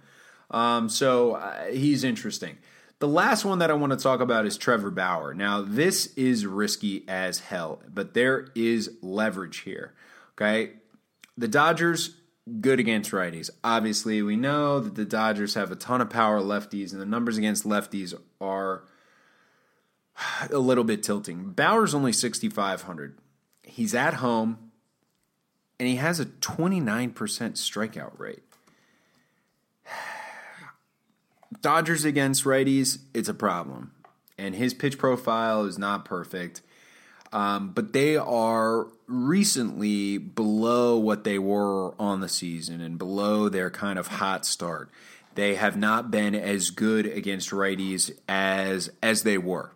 So he's interesting. The last one that I want to talk about is Trevor Bauer. Now, this is risky as hell, but there is leverage here, okay? The Dodgers, good against righties. Obviously, we know that the Dodgers have a ton of power lefties, and the numbers against lefties are a little bit tilting. Bauer's only 6,500. He's at home, and he has a 29% strikeout rate. Dodgers against righties, it's a problem. And his pitch profile is not perfect. But they are recently below what they were on the season and below their kind of hot start. They have not been as good against righties as they were.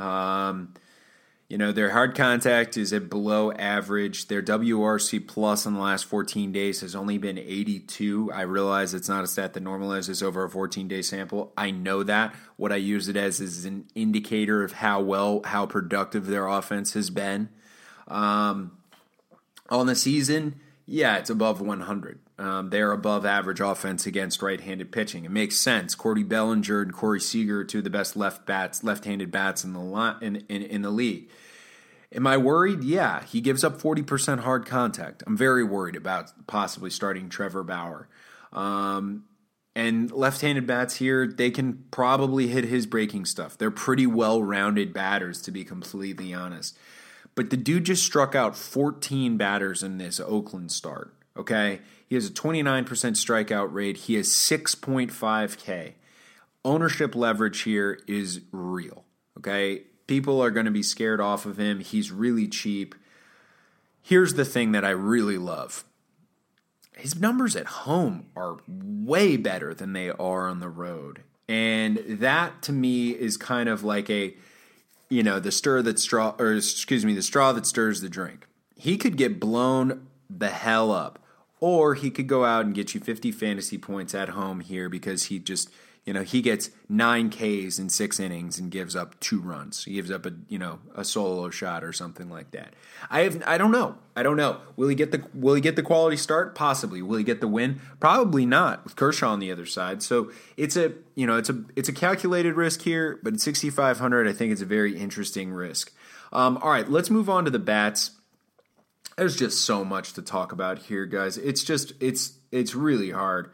Their hard contact is at below average. Their WRC plus in the last 14 days has only been 82. I realize it's not a stat that normalizes over a 14-day sample. I know that. What I use it as is an indicator of how productive their offense has been. On the season, yeah, it's above 100. They're above average offense against right-handed pitching. It makes sense. Cordy Bellinger and Corey Seager are two of the best left-handed bats in the league. Am I worried? Yeah, he gives up 40% hard contact. I'm very worried about possibly starting Trevor Bauer. And left-handed bats here, they can probably hit his breaking stuff. They're pretty well-rounded batters, to be completely honest. But the dude just struck out 14 batters in this Oakland start, okay? He has a 29% strikeout rate. He has 6.5 K. Ownership leverage here is real, okay? People are going to be scared off of him. He's really cheap. Here's the thing that I really love. His numbers at home are way better than they are on the road. And that, to me, is kind of like the straw that stirs the drink. He could get blown the hell up, or he could go out and get you 50 fantasy points at home here because he just, he gets 9 Ks in 6 innings and gives up 2 runs. He gives up a solo shot or something like that. I don't know. Will he get the quality start? Possibly. Will he get the win? Probably not, with Kershaw on the other side. So it's a calculated risk here, but at 6,500, I think it's a very interesting risk. All right, let's move on to the bats. There's just so much to talk about here, guys. It's really hard.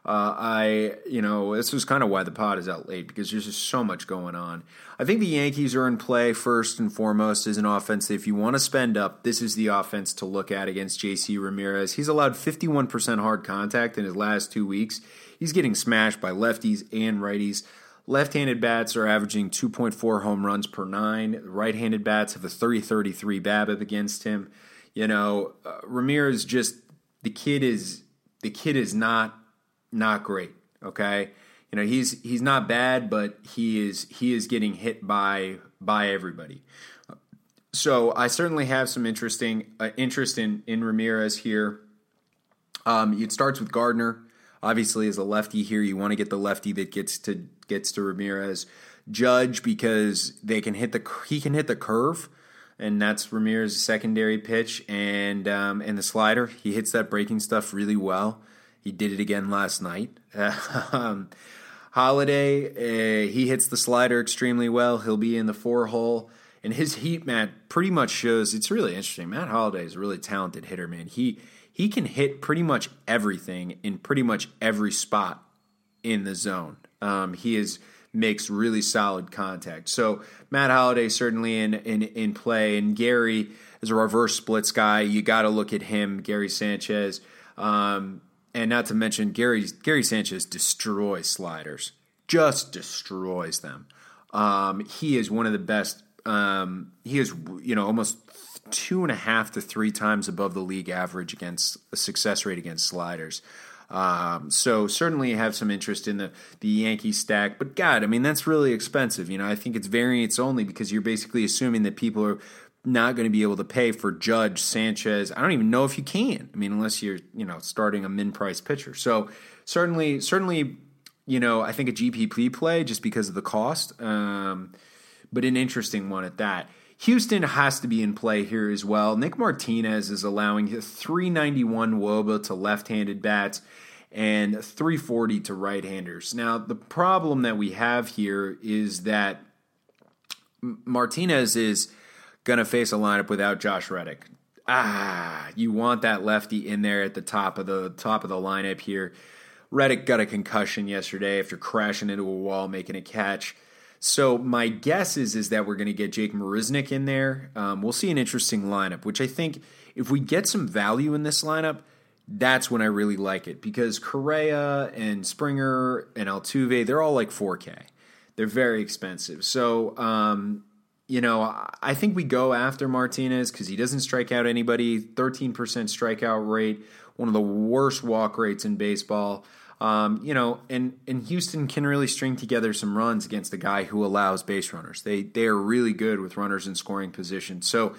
This was kind of why the pod is out late, because there's just so much going on. I think the Yankees are in play first and foremost as an offense. If you want to spend up, this is the offense to look at against JC Ramirez. He's allowed 51% hard contact in his last 2 weeks. He's getting smashed by lefties and righties. Left-handed bats are averaging 2.4 home runs per 9. Right-handed bats have a 30-33 BABIP against him. Ramirez the kid is not great. Okay, he's not bad, but he is getting hit by everybody. So I certainly have some interest in Ramirez here. It starts with Gardner. Obviously, as a lefty here, you want to get the lefty that gets to Ramirez. Judge, because he can hit the curve, and that's Ramirez's secondary pitch, and the slider. He hits that breaking stuff really well. He did it again last night. Holiday, he hits the slider extremely well. He'll be in the 4-hole. And his heat map pretty much shows, it's really interesting. Matt Holliday is a really talented hitter, man. He can hit pretty much everything in pretty much every spot in the zone. He makes really solid contact. So Matt Holliday certainly in play. And Gary is a reverse splits guy. You got to look at him, Gary Sanchez. And not to mention, Gary Sanchez destroys sliders, just destroys them. He is one of the best. He is almost 2.5 to 3 times above the league average against a success rate against sliders. So certainly have some interest in the Yankee stack. But God, I mean, that's really expensive. I think it's variance only because you're basically assuming that people are not going to be able to pay for Judge, Sanchez. I don't even know if you can. I mean, unless you're, starting a min-price pitcher. So certainly, I think a GPP play just because of the cost, but an interesting one at that. Houston has to be in play here as well. Nick Martinez is allowing 391 WOBA to left-handed bats and 340 to right-handers. Now, the problem that we have here is that Martinez is going to face a lineup without Josh Reddick. You want that lefty in there at the top of the lineup here. Reddick got a concussion yesterday after crashing into a wall making a catch. So my guess is that we're going to get Jake Marisnick in there. We'll see an interesting lineup, which I think if we get some value in this lineup, that's when I really like it, because Correa and Springer and Altuve, they're all like 4K. They're very expensive. So, I think we go after Martinez because he doesn't strike out anybody. 13% strikeout rate, one of the worst walk rates in baseball. And Houston can really string together some runs against a guy who allows base runners. They are really good with runners in scoring position. So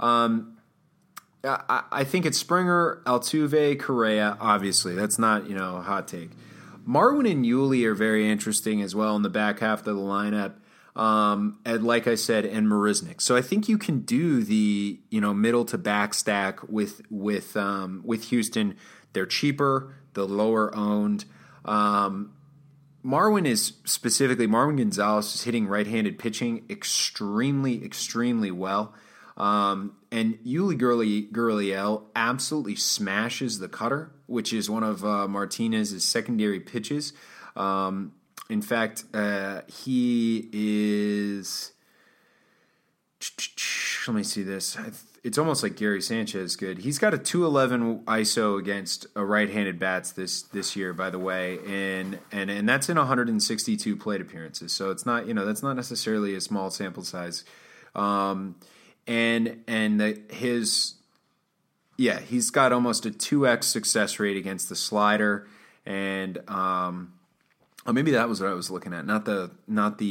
I think it's Springer, Altuve, Correa. Obviously, that's not a hot take. Marwin and Yuli are very interesting as well in the back half of the lineup. And like I said, and Marisnick. So I think you can do the middle to back stack with Houston. They're cheaper, the lower owned. Marwin Gonzalez is hitting right-handed pitching extremely, extremely well. And Yuli Gurriel absolutely smashes the cutter, which is one of Martinez's secondary pitches. In fact, he is. Let me see this. It's almost like Gary Sanchez good. He's got a 211 ISO against right-handed bats this year, by the way, and that's in 162 plate appearances. So it's not that's not necessarily a small sample size. He's got almost a 2x success rate against the slider, and maybe that was what I was looking at. Not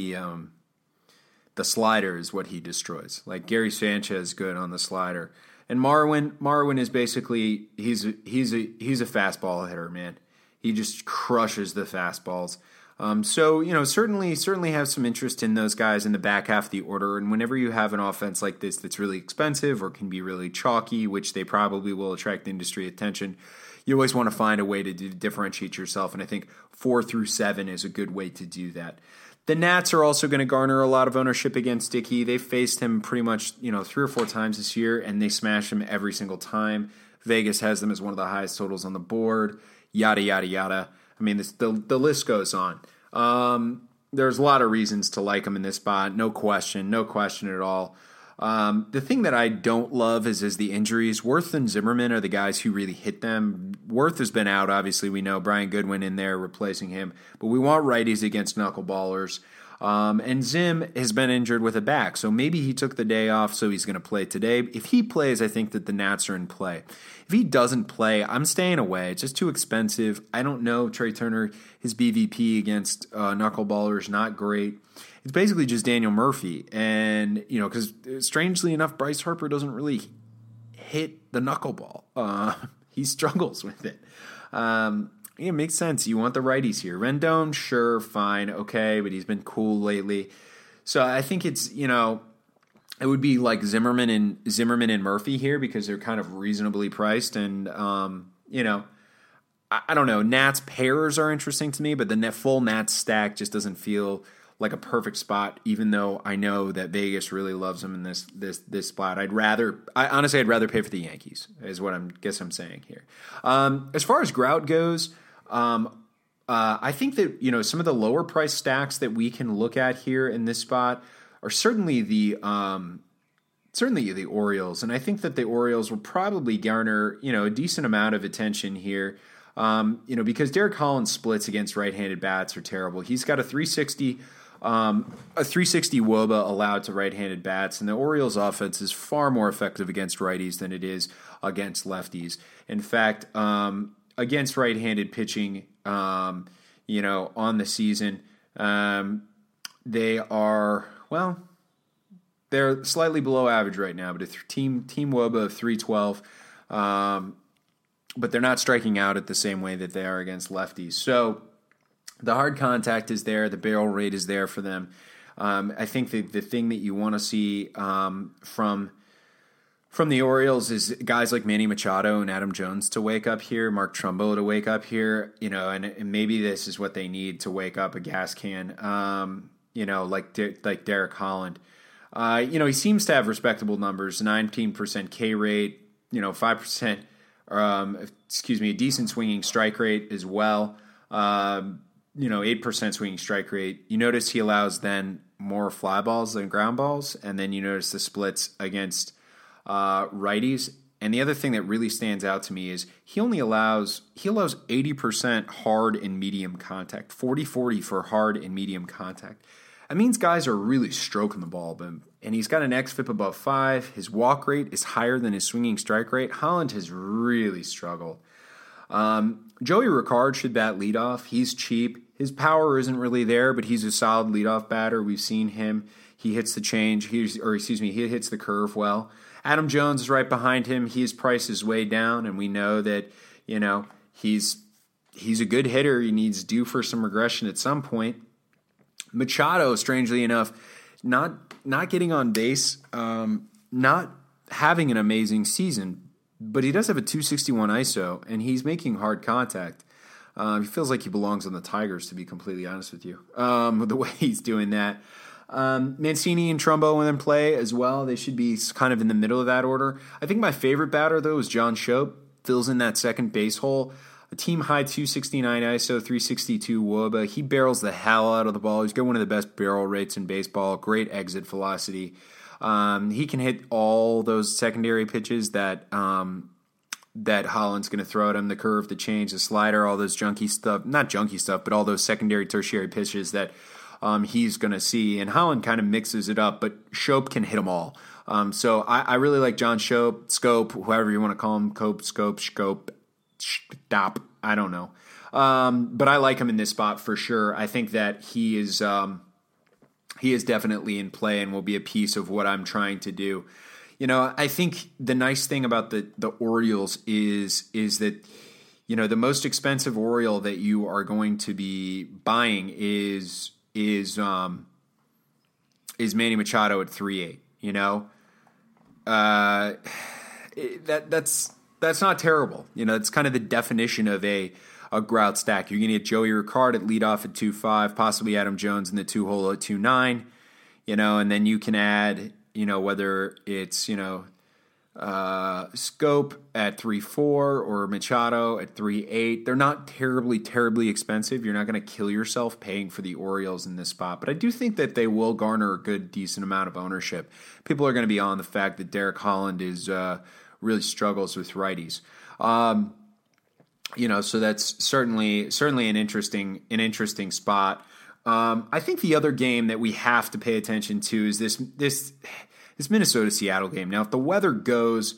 the slider is what he destroys. Like Gary Sanchez good on the slider, And Marwin is basically he's a fastball hitter, man. He just crushes the fastballs. So certainly have some interest in those guys in the back half of the order. And whenever you have an offense like this that's really expensive or can be really chalky, which they probably will attract industry attention, you always want to find a way to differentiate yourself. And I think 4 through 7 is a good way to do that. The Nats are also going to garner a lot of ownership against Dickey. They've faced him pretty much 3 or 4 times this year, and they smash him every single time. Vegas has them as one of the highest totals on the board. Yada yada yada. I mean, the list goes on. There's a lot of reasons to like him in this spot. No question at all. The thing that I don't love is the injuries. Worth and Zimmerman are the guys who really hit them. Worth has been out, obviously, we know. Brian Goodwin in there replacing him. But we want righties against knuckleballers. And Zim has been injured with a back, so maybe he took the day off, so he's going to play today. If he plays, I think that the Nats are in play. If he doesn't play, I'm staying away. It's just too expensive. I don't know. Trey Turner, his BVP against knuckleballers, not great. It's basically just Daniel Murphy. And, because strangely enough, Bryce Harper doesn't really hit the knuckleball. He struggles with it. It makes sense. You want the righties here. Rendon, sure, fine, okay, but he's been cool lately. So I think it's, it would be like Zimmerman and Murphy here because they're kind of reasonably priced. And, I don't know. Nats pairs are interesting to me, but the full Nats stack just doesn't feel like a perfect spot, even though I know that Vegas really loves him in this spot. I'd rather pay for the Yankees, is what I'm saying here. As far as Grout goes, I think that some of the lower price stacks that we can look at here in this spot are certainly the Orioles, and I think that the Orioles will probably garner a decent amount of attention here. Because Derek Holland's splits against right-handed bats are terrible. He's got a 360 WOBA allowed to right-handed bats, and the Orioles' offense is far more effective against righties than it is against lefties. In fact, against right-handed pitching, on the season, they're slightly below average right now, but a team WOBA of 312. But they're not striking out at the same way that they are against lefties. So the hard contact is there. The barrel rate is there for them. I think the thing that you want to see from the Orioles is guys like Manny Machado and Adam Jones to wake up here, Mark Trumbo to wake up here, and maybe this is what they need to wake up a gas can, like Derek Holland. He seems to have respectable numbers, 19% K rate, 5%. A decent swinging strike rate as well. 8% swinging strike rate. You notice he allows then more fly balls than ground balls, and then you notice the splits against righties. And the other thing that really stands out to me is he allows 80% hard and medium contact, 40-40 for hard and medium contact. That means guys are really stroking the ball, and he's got an xFIP above 5. His walk rate is higher than his swinging strike rate. Holland has really struggled. Joey Ricard should bat leadoff. He's cheap. His power isn't really there, but he's a solid leadoff batter. We've seen him. He hits the change. He hits the curve well. Adam Jones is right behind him. His price is way down, and we know that he's a good hitter. He needs due for some regression at some point. Machado, strangely enough, not getting on base, not having an amazing season, but he does have a 261 ISO, and he's making hard contact. He feels like he belongs on the Tigers, to be completely honest with you, the way he's doing that. Mancini and Trumbo in play as well. They should be kind of in the middle of that order. I think my favorite batter, though, is John Schopp. Fills in that second base hole. A team-high 269 ISO, 362 WOBA. He barrels the hell out of the ball. He's got one of the best barrel rates in baseball. Great exit velocity. He can hit all those secondary pitches that Holland's going to throw at him. The curve, the change, the slider, all those junky stuff. Not junky stuff, but all those secondary, tertiary pitches that he's going to see. And Holland kind of mixes it up, but Schopp can hit them all. So I really like John Schopp, Scope, whoever you want to call him, Scope, Stop. I don't know. But I like him in this spot for sure. I think that he is definitely in play and will be a piece of what I'm trying to do. I think the nice thing about the Orioles is that, the most expensive Oriole that you are going to be buying is Manny Machado at 3.8. That's not terrible. It's kind of the definition of a grout stack. You're going to get Joey Ricard at leadoff at 2.5, possibly Adam Jones in the 2-hole at 2.9, and then you can add, whether it's, Scope at 3.4 or Machado at 3.8. They're not terribly expensive. You're not going to kill yourself paying for the Orioles in this spot, but I do think that they will garner a decent amount of ownership. People are going to be on the fact that Derek Holland is really struggles with righties. So that's certainly an interesting spot. I think the other game that we have to pay attention to is this Minnesota-Seattle game. Now, if the weather goes,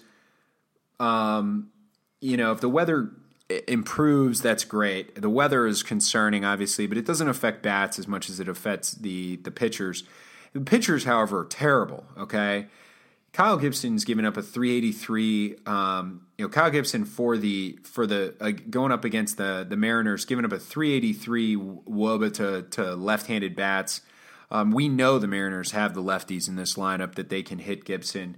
if the weather improves, that's great. The weather is concerning, obviously, but it doesn't affect bats as much as it affects the pitchers. The pitchers, however, are terrible, okay? Kyle Gibson's given up a 383. Kyle Gibson for the going up against the Mariners, giving up a 383 WOBA to left-handed bats. We know the Mariners have the lefties in this lineup that they can hit Gibson.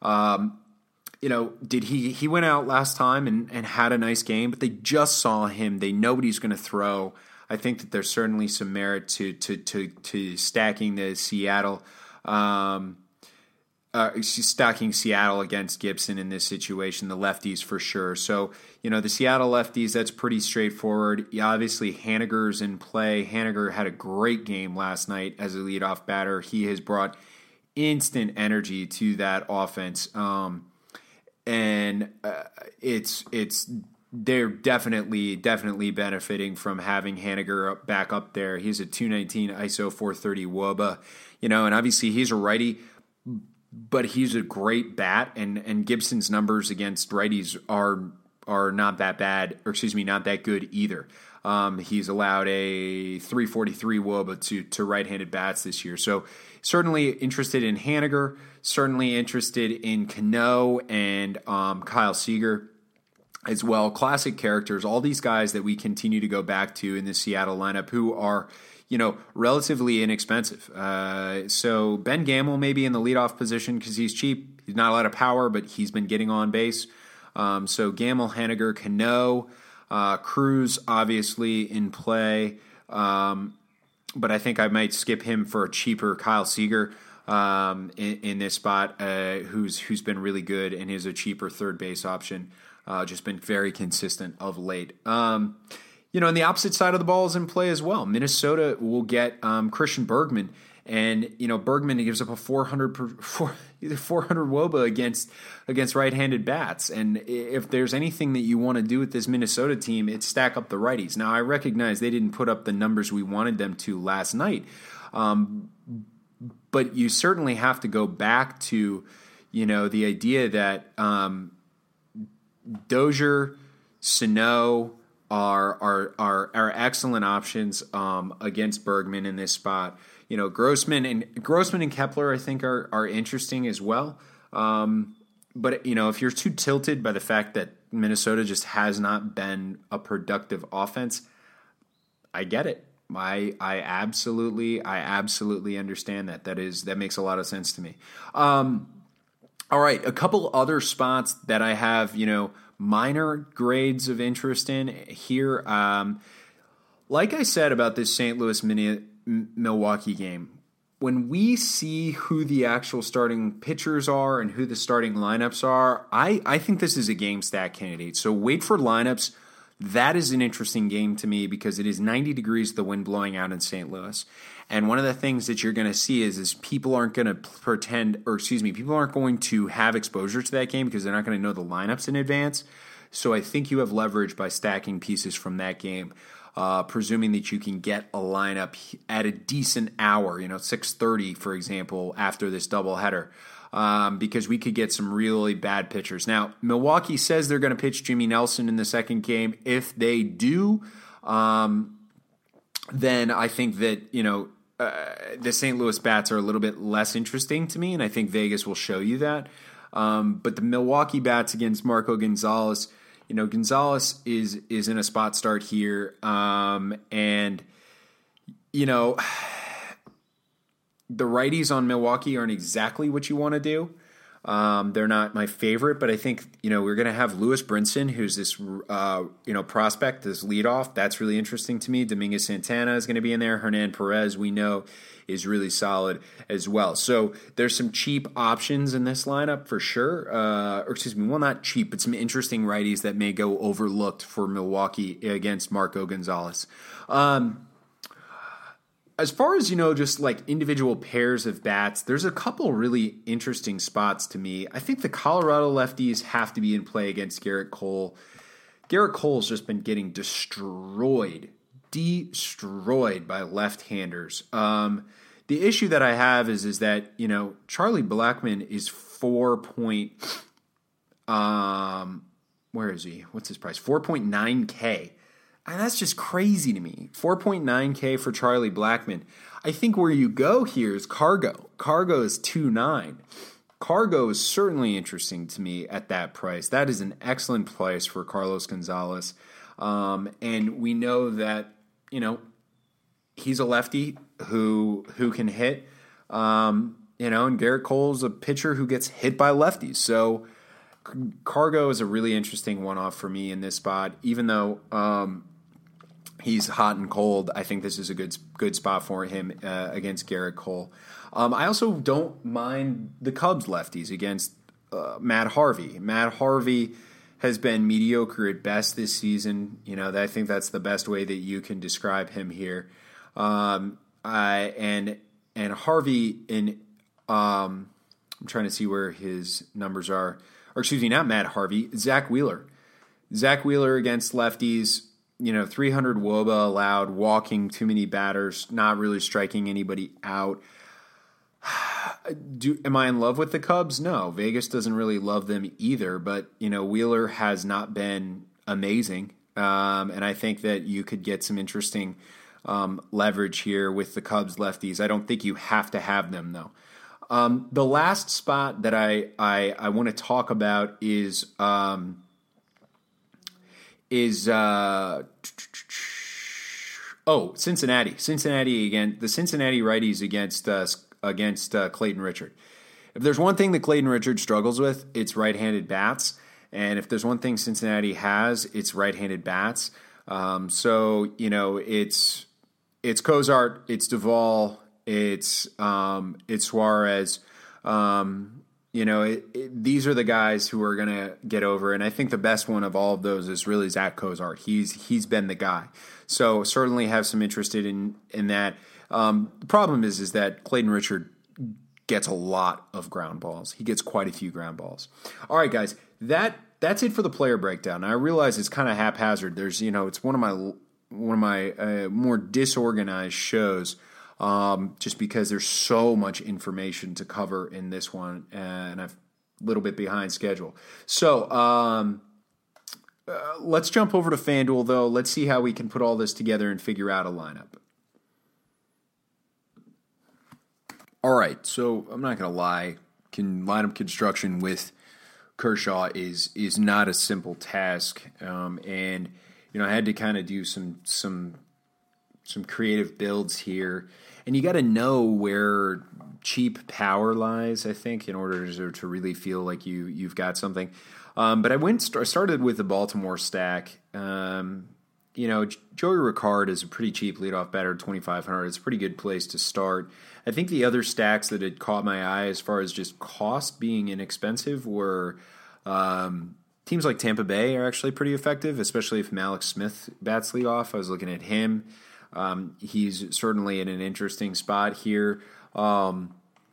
Did he went out last time and had a nice game, but they just saw him. They know what he's going to throw. I think that there's certainly some merit to stacking the Seattle. Stacking Seattle against Gibson in this situation, the lefties for sure. So, the Seattle lefties, that's pretty straightforward. Yeah, obviously, Haniger's in play. Haniger had a great game last night as a leadoff batter. He has brought instant energy to that offense. They're definitely benefiting from having Haniger back up there. He's a 219 ISO 430 WOBA, and obviously he's a righty, but he's a great bat, and Gibson's numbers against righties are not that bad, or not that good either. He's allowed a 343 WOBA to right-handed bats this year. So certainly interested in Haniger, certainly interested in Cano and Kyle Seager as well. Classic characters, all these guys that we continue to go back to in the Seattle lineup who are relatively inexpensive. So Ben Gamel may be in the leadoff position because he's cheap. He's not a lot of power, but he's been getting on base. So Gamel, Haniger, Cano, Cruz obviously in play. But I think I might skip him for a cheaper Kyle Seager in this spot, who's been really good and is a cheaper third base option. Just been very consistent of late. And the opposite side of the ball is in play as well. Minnesota will get Christian Bergman, and Bergman gives up a 400 WOBA against right-handed bats. And if there's anything that you want to do with this Minnesota team, it's stack up the righties. Now I recognize they didn't put up the numbers we wanted them to last night, but you certainly have to go back to the idea that Dozier, Sano are excellent options against Bergman in this spot. Grossman and Kepler I think are interesting as well. But if you're too tilted by the fact that Minnesota just has not been a productive offense, I get it. I absolutely understand that. That makes a lot of sense to me. All right, a couple other spots that I have, minor grades of interest in here. Like I said about this St. Louis Milwaukee game, when we see who the actual starting pitchers are and who the starting lineups are, I think this is a game stack candidate. So wait for lineups. That is an interesting game to me because it is 90 degrees, the wind blowing out in St. Louis. And one of the things that you're going to see is people aren't going to people aren't going to have exposure to that game because they're not going to know the lineups in advance. So I think you have leverage by stacking pieces from that game, presuming that you can get a lineup at a decent hour, 6:30, for example, after this doubleheader, because we could get some really bad pitchers. Now, Milwaukee says they're going to pitch Jimmy Nelson in the second game. If they do, then I think that, the St. Louis bats are a little bit less interesting to me, and I think Vegas will show you that. But the Milwaukee bats against Marco Gonzalez, Gonzalez is in a spot start here, and the righties on Milwaukee aren't exactly what you want to do. They're not my favorite, but I think, we're going to have Lewis Brinson, who's this, prospect, this leadoff. That's really interesting to me. Dominguez Santana is going to be in there. Hernan Perez, we know, is really solid as well. So there's some cheap options in this lineup for sure. Not cheap, but some interesting righties that may go overlooked for Milwaukee against Marco Gonzalez. As far as, just like individual pairs of bats, there's a couple really interesting spots to me. I think the Colorado lefties have to be in play against Garrett Cole. Garrett Cole's just been getting destroyed by left-handers. The issue that I have is that, Charlie Blackmon is where is he? What's his price? 4.9K. And that's just crazy to me. 4.9K for Charlie Blackmon. I think where you go here is Cargo. Cargo is 2.9. Cargo is certainly interesting to me at that price. That is an excellent price for Carlos Gonzalez. And we know that, he's a lefty who can hit. And Garrett Cole's a pitcher who gets hit by lefties. So Cargo is a really interesting one-off for me in this spot, even though he's hot and cold. I think this is a good spot for him against Garrett Cole. I also don't mind the Cubs lefties against Matt Harvey. Matt Harvey has been mediocre at best this season. I think that's the best way that you can describe him here. And Harvey I'm trying to see where his numbers are. Or excuse me, not Matt Harvey, Zach Wheeler. Zach Wheeler against lefties. 300 WOBA allowed, walking too many batters, not really striking anybody out. Am I in love with the Cubs? No. Vegas doesn't really love them either, but, Wheeler has not been amazing. And I think that you could get some interesting leverage here with the Cubs lefties. I don't think you have to have them, though. The last spot that I want to talk about is Cincinnati. Cincinnati again. The Cincinnati righties against Clayton Richard. If there's one thing that Clayton Richard struggles with, it's right-handed bats. And if there's one thing Cincinnati has, it's right-handed bats. So it's Cozart, it's Duvall, it's Suarez. These are the guys who are going to get over, and I think the best one of all of those is really Zach Cozart. He's been the guy, so certainly have some interest in that. The problem is that Clayton Richard gets a lot of ground balls. He gets quite a few ground balls. All right, guys, that's it for the player breakdown. Now, I realize it's kind of haphazard. There's it's one of my more disorganized shows. Just because there's so much information to cover in this one, and I'm a little bit behind schedule. So let's jump over to FanDuel, though. Let's see how we can put all this together and figure out a lineup. All right, so I'm not going to lie. Lineup construction with Kershaw is not a simple task, and I had to kind of do some creative builds here. And you got to know where cheap power lies, I think, in order to really feel like you've got something. But I started with the Baltimore stack. Joey Ricard is a pretty cheap leadoff batter, 2,500. It's a pretty good place to start. I think the other stacks that had caught my eye as far as just cost being inexpensive were teams like Tampa Bay are actually pretty effective, especially if Malik Smith bats leadoff. I was looking at him. He's certainly in an interesting spot here. Atlanta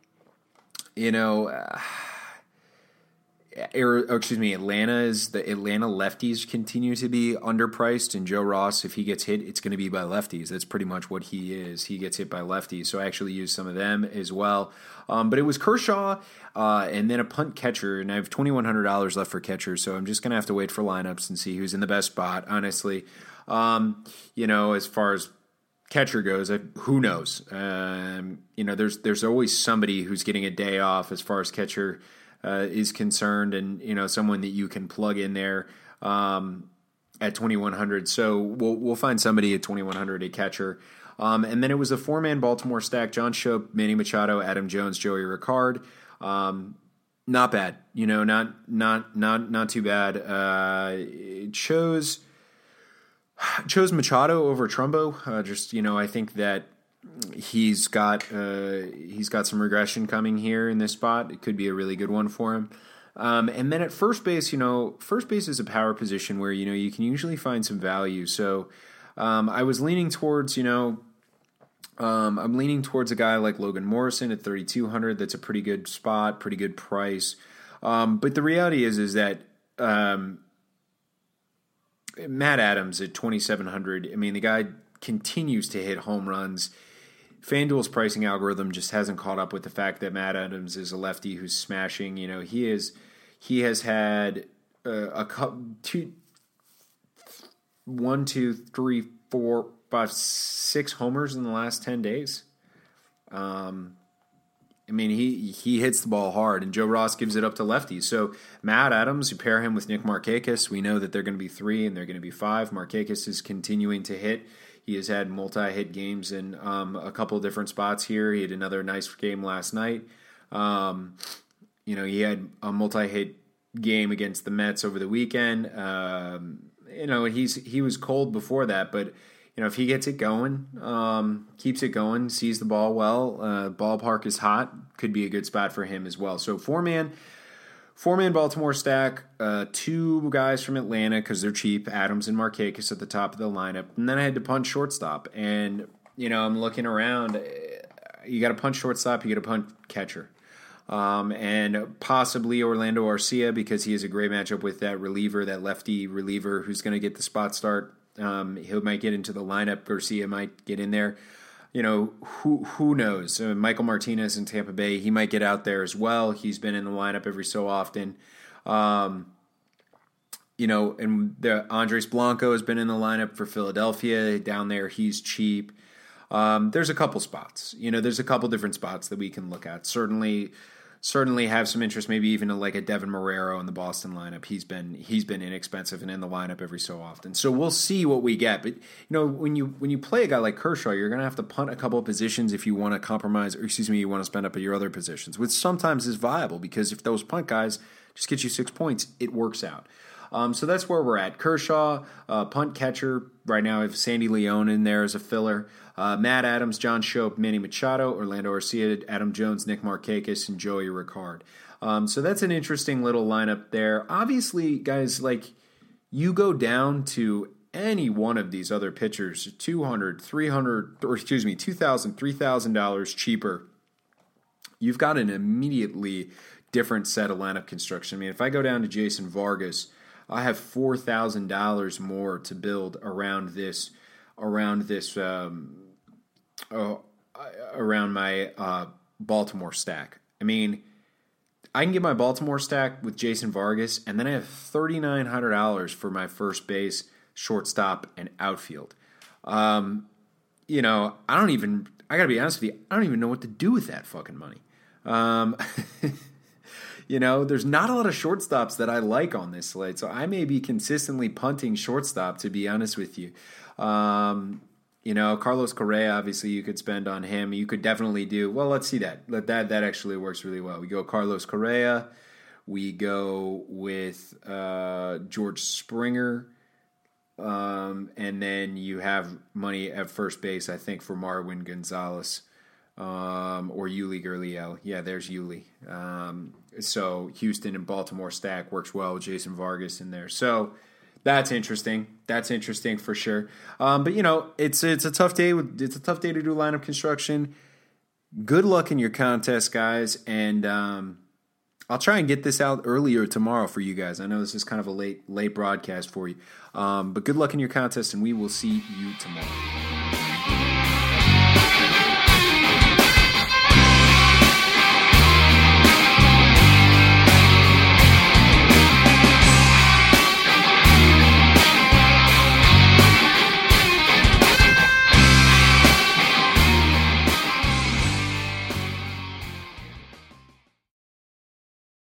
lefties continue to be underpriced, and Joe Ross, if he gets hit, it's going to be by lefties. That's pretty much what he is. He gets hit by lefties, so I actually used some of them as well. But it was Kershaw and then a punt catcher, and I have $2,100 left for catcher, so I'm just going to have to wait for lineups and see who's in the best spot, honestly. As far as catcher goes, who knows? There's always somebody who's getting a day off as far as catcher is concerned, and someone that you can plug in there at 2,100. So we'll find somebody at 2,100, a catcher. And then it was a 4-man Baltimore stack: John Shope, Manny Machado, Adam Jones, Joey Ricard. Not bad, not too bad. It chose Machado over Trumbo. I think that he's got some regression coming here in this spot. It could be a really good one for him. And then at first base, first base is a power position where you can usually find some value. So I was leaning towards I'm leaning towards a guy like Logan Morrison at 3,200. That's a pretty good spot, pretty good price. But the reality is that Matt Adams at 2,700. I mean, the guy continues to hit home runs. FanDuel's pricing algorithm just hasn't caught up with the fact that Matt Adams is a lefty who's smashing. He has had a couple, 6 homers in the last 10 days. He hits the ball hard, and Joe Ross gives it up to lefties. So Matt Adams, you pair him with Nick Markakis, we know that they're going to be 3 and they're going to be 5. Markakis is continuing to hit. He has had multi-hit games in a couple of different spots here. He had another nice game last night. He had a multi-hit game against the Mets over the weekend. He was cold before that, but if he gets it going, keeps it going, sees the ball well, ballpark is hot, could be a good spot for him as well. So 4-man Baltimore stack, 2 guys from Atlanta because they're cheap, Adams and Markakis at the top of the lineup. And then I had to punch shortstop. And, I'm looking around. You got to punch shortstop, you got to punch catcher. And possibly Orlando Arcia because he has a great matchup with that lefty reliever who's going to get the spot start. He might get into the lineup. Garcia might get in there. Who knows? Michael Martinez in Tampa Bay, he might get out there as well. He's been in the lineup every so often. And the Andres Blanco has been in the lineup for Philadelphia. Down there, he's cheap. There's a couple spots. There's a couple different spots that we can look at. Certainly have some interest, maybe even like a Devin Marrero in the Boston lineup. He's been inexpensive and in the lineup every so often. So we'll see what we get. But when you play a guy like Kershaw, you're going to have to punt a couple of positions if you want to compromise, you want to spend up at your other positions, which sometimes is viable because if those punt guys just get you 6 points, it works out. So that's where we're at. Kershaw, punt catcher. Right now I have Sandy Leone in there as a filler. Matt Adams, John Shope, Manny Machado, Orlando Arcia, Adam Jones, Nick Markakis, and Joey Ricard. So that's an interesting little lineup there. Obviously, guys, you go down to any one of these other pitchers, $200, $300, $2,000, $3,000 cheaper. You've got an immediately different set of lineup construction. If I go down to Jason Vargas, I have $4,000 more to build around my Baltimore stack. I can get my Baltimore stack with Jason Vargas, and then I have $3,900 for my first base, shortstop, and outfield. I gotta be honest with you, I don't even know what to do with that fucking money. There's not a lot of shortstops that I like on this slate, so I may be consistently punting shortstop, to be honest with you. Carlos Correa, obviously you could spend on him. You could definitely do, well, let's see that. That actually works really well. We go Carlos Correa. We go with George Springer. And then you have money at first base, I think, for Marwin Gonzalez. Or Yuli Gurriel. Yeah, there's Yuli. So Houston and Baltimore stack works well with Jason Vargas in there. So that's interesting. That's interesting for sure. But it's a tough day. It's a tough day to do lineup construction. Good luck in your contest, guys, and I'll try and get this out earlier tomorrow for you guys. I know this is kind of a late broadcast for you, but good luck in your contest, and we will see you tomorrow.